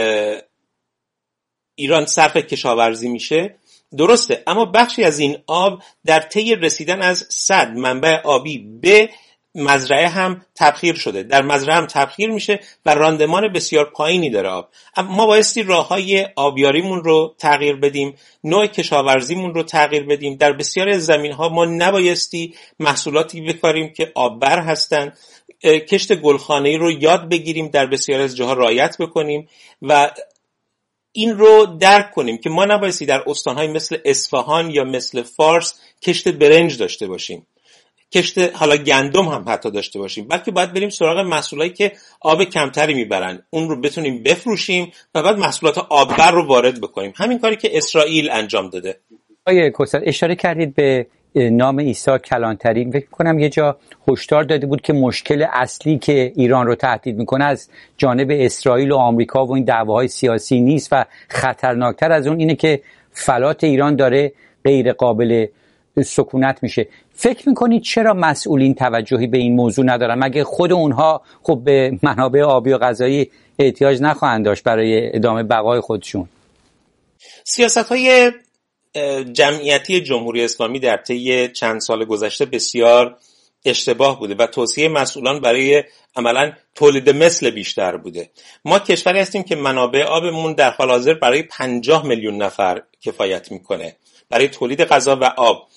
ایران صرف کشاورزی میشه، درسته، اما بخشی از این آب در طی رسیدن از سد منبع آبی به مزرعه هم تبخیر شده، در مزرعه هم تبخیر میشه و راندمان بسیار پایینی داره آب. اما ما بایستی راههای آبیاریمون رو تغییر بدیم، نوع کشاورزیمون رو تغییر بدیم. در بسیاری از زمینها ما نبایستی محصولاتی بکاریم که آببر هستن، کشت گلخانه‌ای رو یاد بگیریم، در بسیاری از جاها رعایت بکنیم و این رو درک کنیم که ما نبایستی در استانهای مثل اصفهان یا مثل فارس کشت برنج داشته باشیم، کشت حالا گندم هم حتی داشته باشیم، بلکه باید بریم سراغ محصولایی که آب کمتری میبرن، اون رو بتونیم بفروشیم و بعد محصولات آببر رو وارد بکنیم. همین کاری که اسرائیل انجام داده. آقای کوثر اشاره کردید به نام عیسی کلانتری، فکر کنم یه جا هشدار داده بود که مشکل اصلی که ایران رو تهدید میکنه از جانب اسرائیل و آمریکا و این دعواهای سیاسی نیست و خطرناکتر از اون اینه که فلات ایران داره غیر قابل سکونت میشه. فکر میکنید چرا مسئولین توجهی به این موضوع ندارن؟ مگه خود اونها خب به منابع آبی و غذایی احتیاج نخواهند داشت برای ادامه بقای خودشون؟ سیاست‌های جمعیتی جمهوری اسلامی در طی چند سال گذشته بسیار اشتباه بوده و توصیه مسئولان برای عملاً تولید مثل بیشتر بوده. ما کشوری هستیم که منابع آبمون در حال حاضر برای 50 میلیون نفر کفایت میکنه برای تولید غذا و آب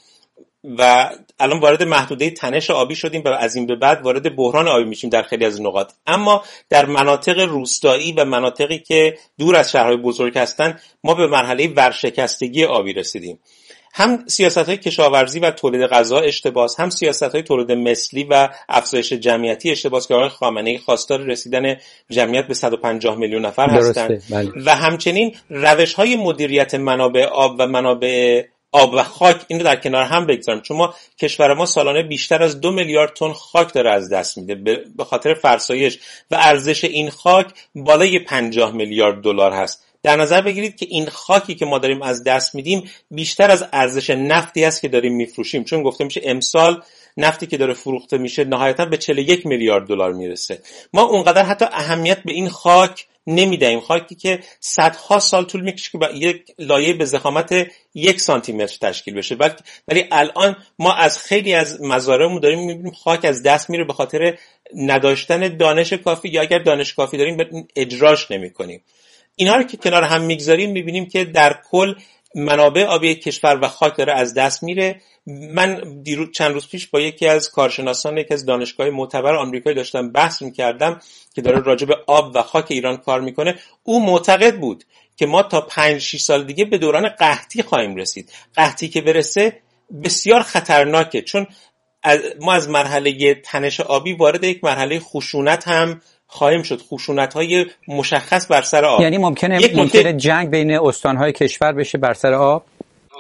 و الان وارد محدوده تنش آبی شدیم و از این به بعد وارد بحران آبی میشیم در خیلی از نقاط. اما در مناطق روستایی و مناطقی که دور از شهرهای بزرگ هستن ما به مرحله ورشکستگی آبی رسیدیم. هم سیاست‌های کشاورزی و تولید غذا اشتباس، هم سیاست‌های تولید مثلی و افزایش جمعیتی اشتباس که آقای خامنه‌ای خواستار رسیدن جمعیت به 150 میلیون نفر هستند و همچنین روش‌های مدیریت منابع آب و منابع آب و خاک این رو در کنار هم بگذاریم، چون ما کشور ما سالانه بیشتر از 2 میلیارد تن خاک داره از دست میده به خاطر فرسایش و ارزش این خاک بالای 50 میلیارد دلار هست. در نظر بگیرید که این خاکی که ما داریم از دست میدیم بیشتر از ارزش نفتی است که داریم میفروشیم، چون گفته میشه امسال نفتی که داره فروخته میشه نهایتا به 41 میلیارد دلار میرسه. ما اونقدر حتی اهمیت به این خاک نمیدهیم، خاکی که صدها سال طول میکشه که یک لایه به ضخامت 1 سانتی متر تشکیل بشه، ولی الان ما از خیلی از مزارعمون داریم میبینیم خاک از دست میره به خاطر نداشتن دانش کافی، یا اگر دانش کافی داریم اجراش نمیکنیم. اینها رو که کنار هم میگذاریم میبینیم که در کل منابع آبی کشور و خاک داره از دست میره. من چند روز پیش با یکی از کارشناسان یکی از دانشگاه معتبر آمریکایی داشتم بحث میکردم که داره راجع به آب و خاک ایران کار میکنه. او معتقد بود که ما تا 5-6 سال دیگه به دوران قحطی خواهیم رسید. قحطی که برسه بسیار خطرناکه، چون ما از مرحله تنش آبی وارد یک مرحله خشونت هم خواهیم شد، خشونت‌های مشخص بر سر آب. یعنی ممکنه جنگ بین استان‌های کشور بشه بر سر آب؟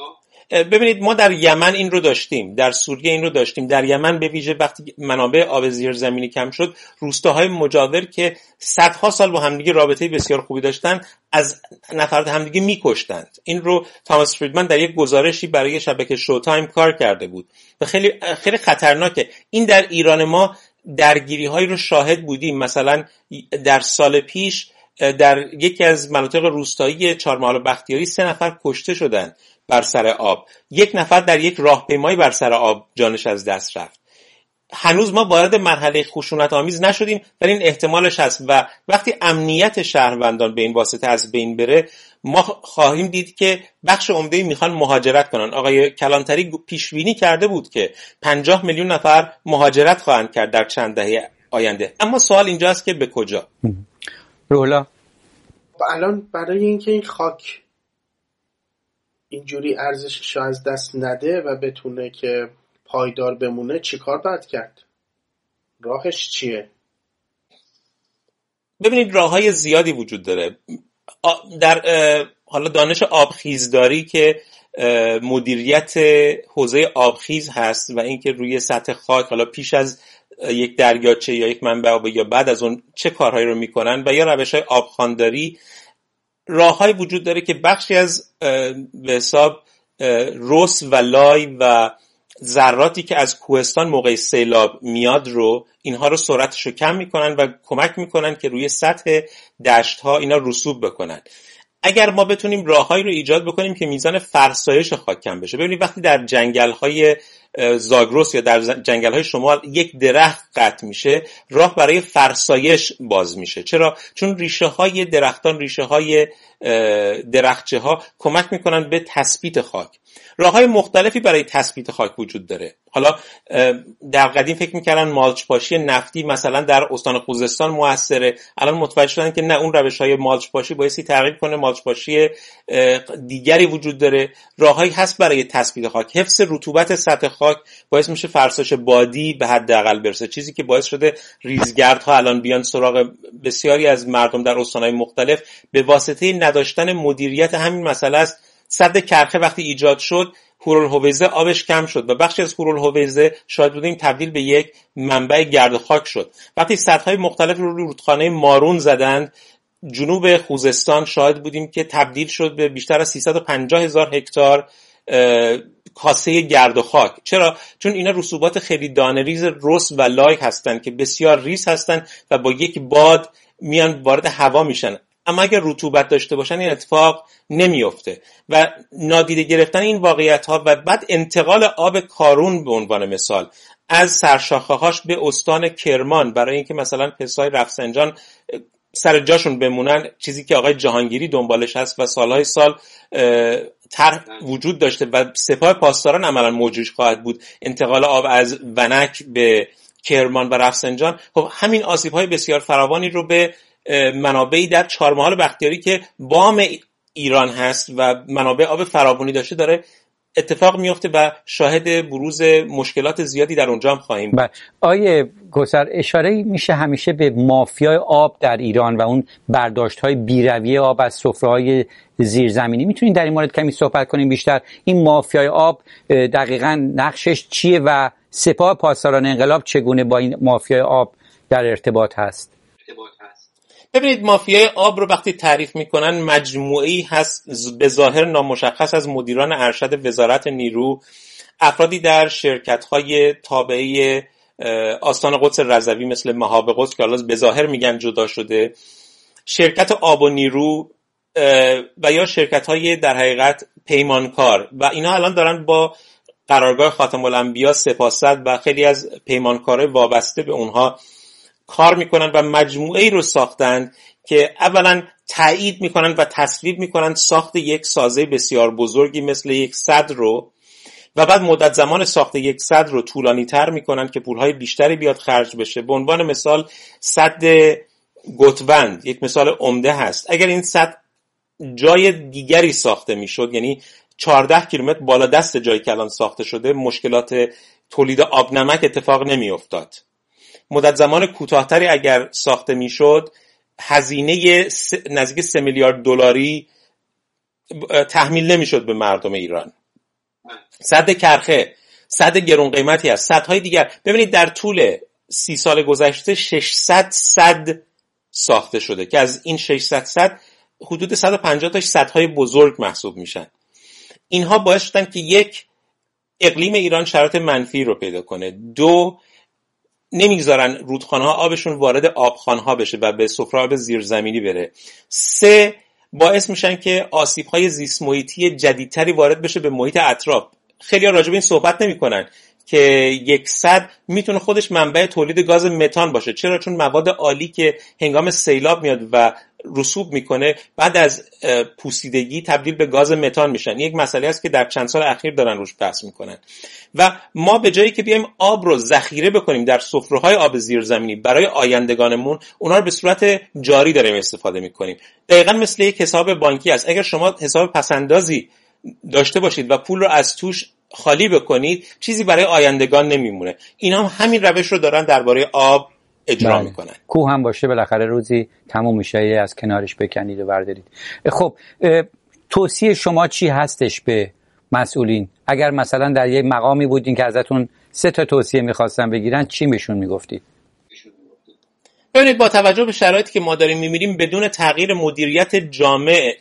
ببینید ما در یمن این رو داشتیم، در سوریه این رو داشتیم. در یمن به ویژه وقتی منابع آب زیرزمینی کم شد، روستاهای مجاور که صدها سال با همدیگه رابطه بسیار خوبی داشتن از نفرات همدیگه میکشتند. این رو تاماس فریدمن در یک گزارشی برای شبکه شو تایم کار کرده بود و خیلی خیلی خطرناکه. این در ایران ما درگیری هایی رو شاهد بودیم. مثلا در سال پیش در یکی از مناطق روستایی چهارمحال بختیاری 3 نفر کشته شدند بر سر آب. 1 نفر در یک راهپیمایی بر سر آب جانش از دست رفت. هنوز ما وارد مرحله خشونت آمیز نشدیم ولی این احتمالش هست و وقتی امنیت شهروندان به این واسطه از بین بره ما خواهیم دید که بخش عمده‌ای میخوان مهاجرت کنن. آقای کلانتری پیش بینی کرده بود که 50 میلیون نفر مهاجرت خواهند کرد در چند دهه آینده. اما سوال اینجاست که به کجا؟ رولا الان برای اینکه این خاک اینجوری ارزشش از دست نده و بتونه که پایدار بمونه چیکار باید کرد؟ راهش چیه؟ ببینید راه‌های زیادی وجود داره. در حالا دانش آبخیزداری که مدیریت حوزه آبخیز هست و اینکه روی سطح خاک حالا پیش از یک دریاچه یا یک منبع آب یا بعد از اون چه کارهایی رو میکنن و یا روش‌های آبخوانداری، راه‌هایی وجود داره که بخشی از به حساب رس و لای و ذراتی که از کوهستان موقع سیلاب میاد رو اینها رو سرعتش رو کم میکنن و کمک میکنن که روی سطح دشت ها اینا رسوب بکنن. اگر ما بتونیم راههایی رو ایجاد بکنیم که میزان فرسایش خاک کم بشه. ببینید وقتی در جنگل های زاگرس یا در جنگل های شمال یک درخت قطع میشه، راه برای فرسایش باز میشه. چرا؟ چون ریشه های درختان، ریشه های درختچه ها کمک میکنن به تثبیت خاک. راه‌های مختلفی برای تثبیت خاک وجود داره. حالا در قدیم فکر می‌کردن مالچ پاشی نفتی مثلا در استان خوزستان موثره، الان متوجه شدن که نه، اون روش‌های مالچ پاشی بایستی تغییر کنه، مالچ پاشی دیگری وجود داره. راه‌هایی هست برای تثبیت خاک. حفظ رطوبت سطح خاک باعث میشه فرسایش بادی به حداقل برسه، چیزی که باعث شده ریزگردها الان بیان سراغ بسیاری از مردم در استان‌های مختلف به واسطه نداشتن مدیریت همین مسئله است. سد کرخه وقتی ایجاد شد، هورالحویزه آبش کم شد و بخشی از هورالحویزه شاید بودیم تبدیل به یک منبع گرد و خاک شد. وقتی سدهای مختلف رو رودخانه مارون زدند، جنوب خوزستان شاید بودیم که تبدیل شد به بیشتر از 350,000 هکتار کاسه گرد و خاک. چرا؟ چون اینا رسوبات خیلی دانه‌ریز رس و لای هستن که بسیار ریز هستن و با یک باد میان وارد هوا میشن. اما اگر رطوبت داشته باشن این اتفاق نمیفته و نادیده گرفتن این واقعیت ها و بعد انتقال آب کارون به عنوان مثال از سرشاخه هاش به استان کرمان برای اینکه مثلا پسای رفسنجان سر جاشون بمونن، چیزی که آقای جهانگیری دنبالش هست و سالهای سال طرح وجود داشته و سپاه پاسداران عملا موجودش خواهد بود، انتقال آب از ونک به کرمان و رفسنجان. خب همین آسیب‌های بسیار فراوانی رو به منابعی در چهارمحال بختیاری که بام ایران هست و منابع آب فراوانی داشته داره اتفاق میفته و شاهد بروز مشکلات زیادی در اونجا هم خواهیم بود. آیه گوسر، اشاره میشه همیشه به مافیای آب در ایران و اون برداشت‌های بی‌رویه آب از سفره‌های زیرزمینی. میتونین در این مورد کمی صحبت کنیم بیشتر؟ این مافیای آب دقیقاً نقشش چیه و سپاه پاسداران انقلاب چگونه با این مافیای آب در ارتباط هست؟ ببینید مافیای آب رو وقتی تعریف میکنن مجموعه‌ای هست به ظاهر نامشخص از مدیران ارشد وزارت نیرو، افرادی در شرکت‌های تابعه آستان قدس رضوی مثل مهاب قدس که حالا به ظاهر میگن جدا شده، شرکت آب و نیرو و یا شرکت‌های در حقیقت پیمانکار و اینا الان دارن با قرارگاه خاتم الانبیا، سپاسد و خیلی از پیمانکارای وابسته به اونها کار میکنن و مجموعه‌ای رو ساختن که اولا تایید میکنن و تصویب میکنن ساخت یک سازه بسیار بزرگی مثل یک سد رو و بعد مدت زمان ساخت یک سد رو طولانی تر میکنن که پولهای بیشتری بیاد خرج بشه. به عنوان مثال سد گتوند یک مثال عمده هست. اگر این سد جای دیگری ساخته میشد، یعنی 14 کیلومتر بالا دست جایی که الان ساخته شده، مشکلات تولید آب نمک اتفاق نمیافتاد. مدت زمان کوتاه‌تری اگر ساخته میشد، هزینه نزدیک 3 میلیارد دلاری تحمیل نمیشد به مردم ایران. سد کرخه، سد گرون قیمتی است، سدهای دیگر. ببینید در طول 30 سال گذشته 600 سد ساخته شده که از این 600 سد حدود 150 تاش سدهای بزرگ محسوب میشن. اینها باعث شدن که یک، اقلیم ایران شرایط منفی رو پیدا کنه، دو، نمیگذارن رودخانه‌ها آبشون وارد آبخوان‌ها بشه و به سفره زیرزمینی بره، سه، باعث میشن که آسیب‌های زیست محیطی جدیدتری وارد بشه به محیط اطراف. خیلی‌ها راجع به این صحبت نمی‌کنن که یک سد میتونه خودش منبع تولید گاز متان باشه. چرا؟ چون مواد عالی که هنگام سیلاب میاد و رسوب میکنه بعد از پوسیدگی تبدیل به گاز متان میشن. یک مسئله است که در چند سال اخیر دارن روش بحث میکنن و ما به جایی که بیایم آب رو ذخیره بکنیم در سفره‌های آب زیرزمینی برای آیندگانمون، اونا رو به صورت جاری داریم استفاده میکنیم. دقیقاً مثل یک حساب بانکی است. اگر شما حساب پسندازی داشته باشید و پول رو از توش خالی بکنید، چیزی برای آیندگان نمیمونه. اینا هم همین روش رو دارن درباره آب اجرا میکنن. کوه هم باشه بالاخره روزی تموم میشه، از کنارش بکنید و بردارید. خب توصیه شما چی هستش به مسئولین؟ اگر مثلا در یک مقامی بودین که ازتون 3 تا توصیه میخواستن بگیرن، چی بهشون میگفتید؟ ببینید، با توجه به شرایطی که ما داریم می‌بینیم، بدون تغییر مدیریت جامع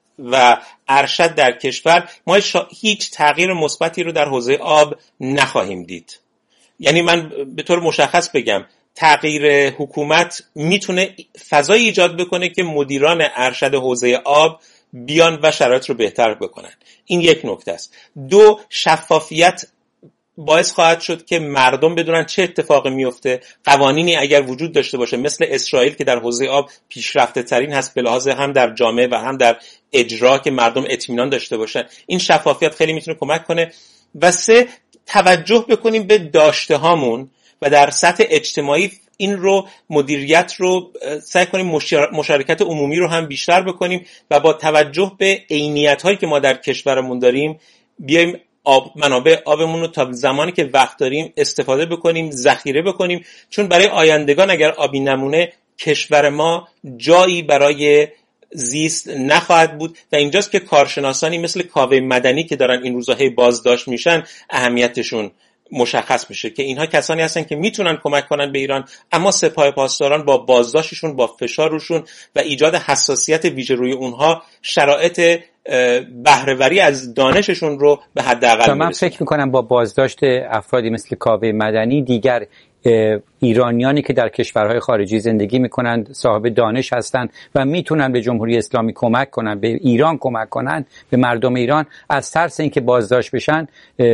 و ارشد در کشور ما هیچ تغییر مثبتی رو در حوزه آب نخواهیم دید. یعنی من به طور مشخص بگم، تغییر حکومت میتونه فضایی ایجاد بکنه که مدیران ارشد حوزه آب بیان و شرایط رو بهتر بکنن. این یک نکته است. دو، شفافیت باعث خواهد شد که مردم بدونن چه اتفاقی میفته. قوانینی اگر وجود داشته باشه مثل اسرائیل که در حوزه آب پیشرفته ترین هست به لحاظ هم در جامعه و هم در اجرا، که مردم اطمینان داشته باشن، این شفافیت خیلی میتونه کمک کنه. و سه، توجه بکنیم به داشته هامون و در سطح اجتماعی این رو، مدیریت رو سعی کنیم مشارکت عمومی رو هم بیشتر بکنیم و با توجه به عینیت هایی که ما در کشورمون داریم بیایم منابع آبمون رو تا زمانی که وقت داریم استفاده بکنیم، ذخیره بکنیم، چون برای آیندگان اگر آبی نمونه کشور ما جایی برای زیست نخواهد بود. و اینجاست که کارشناسانی مثل کاوه مدنی که دارن این روزا بازداشت میشن اهمیتشون مشخص میشه که اینها کسانی هستن که میتونن کمک کنن به ایران، اما سپاه پاسداران با بازداشتشون، با فشار روشون و ایجاد حساسیت ویژه روی اونها شرایط بهره‌وری از دانششون رو به حداقل میرسونن. من فکر میکنم با بازداشت افرادی مثل کاوه مدنی، دیگر ایرانیانی که در کشورهای خارجی زندگی میکنند، صاحب دانش هستند و میتونن به جمهوری اسلامی کمک کنن، به ایران کمک کنن، به مردم ایران، از ترس اینکه بازداشت بشن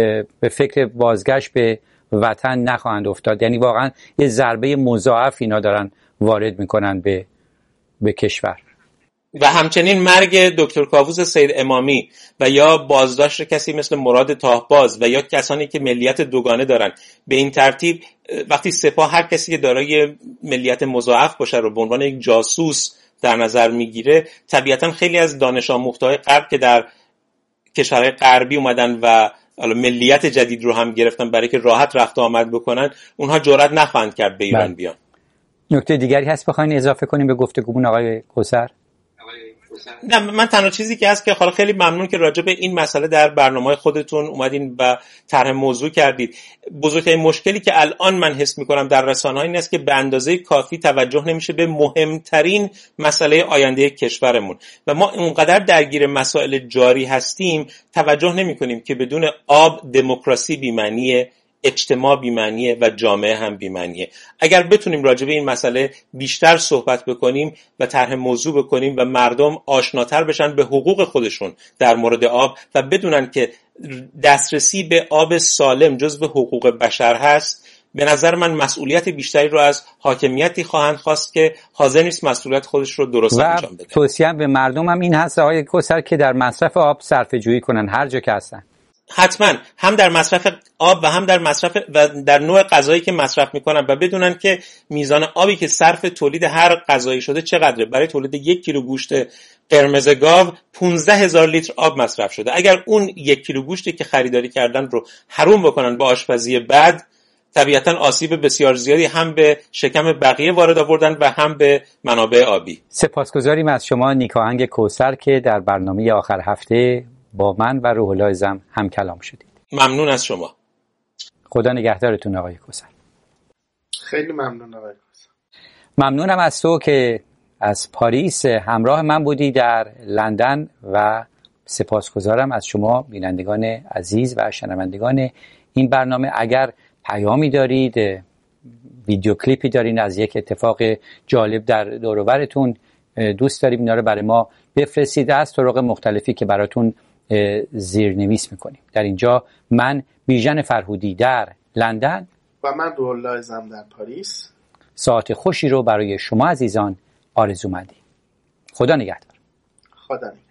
به فکر بازگشت به وطن نخواهند افتاد. یعنی واقعا یه ضربه مضاعف اینا دارن وارد میکنن به کشور. و همچنین مرگ دکتر کاووس سید امامی و یا بازداشت کسی مثل مراد تاهباز و یا کسانی که ملیت دوگانه دارن، به این ترتیب وقتی سپاه هر کسی که دارای ملیت مضاعف باشه رو به عنوان یک جاسوس در نظر میگیره، طبیعتا خیلی از دانش آموخته‌های غرب که در کشورهای غربی اومدن و ملیت جدید رو هم گرفتن برای که راحت رفت و آمد بکنن، اونها جرئت نخواهند کرد به ایران بیان. نکته دیگری هست بخواین اضافه کنیم به گفتگومون آقای کوثر؟ نه، من تنها چیزی که هست که حالا خیلی ممنون که راجع به این مسئله در برنامه‌های خودتون اومدین و طرح موضوع کردید. بزرگترین مشکلی که الان من حس می‌کنم در رسانه‌ها این است که به اندازه کافی توجه نمیشه به مهمترین مسئله آینده کشورمون و ما اونقدر درگیر مسائل جاری هستیم توجه نمی‌کنیم که بدون آب دموکراسی بی‌معنیه، اجتماع بی‌معنیه و جامعه هم بی‌معنیه. اگر بتونیم راجع به این مسئله بیشتر صحبت بکنیم و طرح موضوع بکنیم و مردم آشناتر بشن به حقوق خودشون در مورد آب و بدونن که دسترسی به آب سالم جزو حقوق بشر هست، به نظر من مسئولیت بیشتری رو از حاکمیتی خواهند خواست که حاضر نیست مسئولیت خودش رو درست انجام بده. توصیه به مردم هم این هست آقای کوثر که در مصرف آب صرفه جویی کنن هر جا که هستن. حتما هم در مصرف آب و هم در مصرف و در نوع غذایی که مصرف میکنن و بدونن که میزان آبی که صرف تولید هر غذایی شده چقدره. برای تولید 1 کیلو گوشت قرمز گاو 15,000 لیتر آب مصرف شده. اگر اون 1 کیلو گوشتی که خریداری کردن رو حروم بکنن با آشپزی بد، طبیعتا آسیب بسیار زیادی هم به شکم بقیه وارد آوردن و هم به منابع آبی. سپاسگزاریم از شما نیک آهنگ کوثر که در برنامه آخر هفته با من و روح الله اعظم هم کلام شدید. ممنون از شما. خدا نگهدارتون آقای کوثر. خیلی ممنون آقای کوثر. ممنونم از تو که از پاریس همراه من بودی در لندن و سپاسگزارم از شما بینندگان عزیز و شنوندگان این برنامه. اگر پیامی دارید، ویدیو کلیپی دارین از یک اتفاق جالب در دور و برتون، دوست داریم اینا رو برای ما بفرستید از طرق مختلفی که براتون زیرنویس میکنیم. در اینجا من بیژن فرهودی در لندن و من روح الله اعظم در پاریس ساعت خوشی رو برای شما عزیزان آرزو مندیم. خدا نگهدار. خدا نگهدار.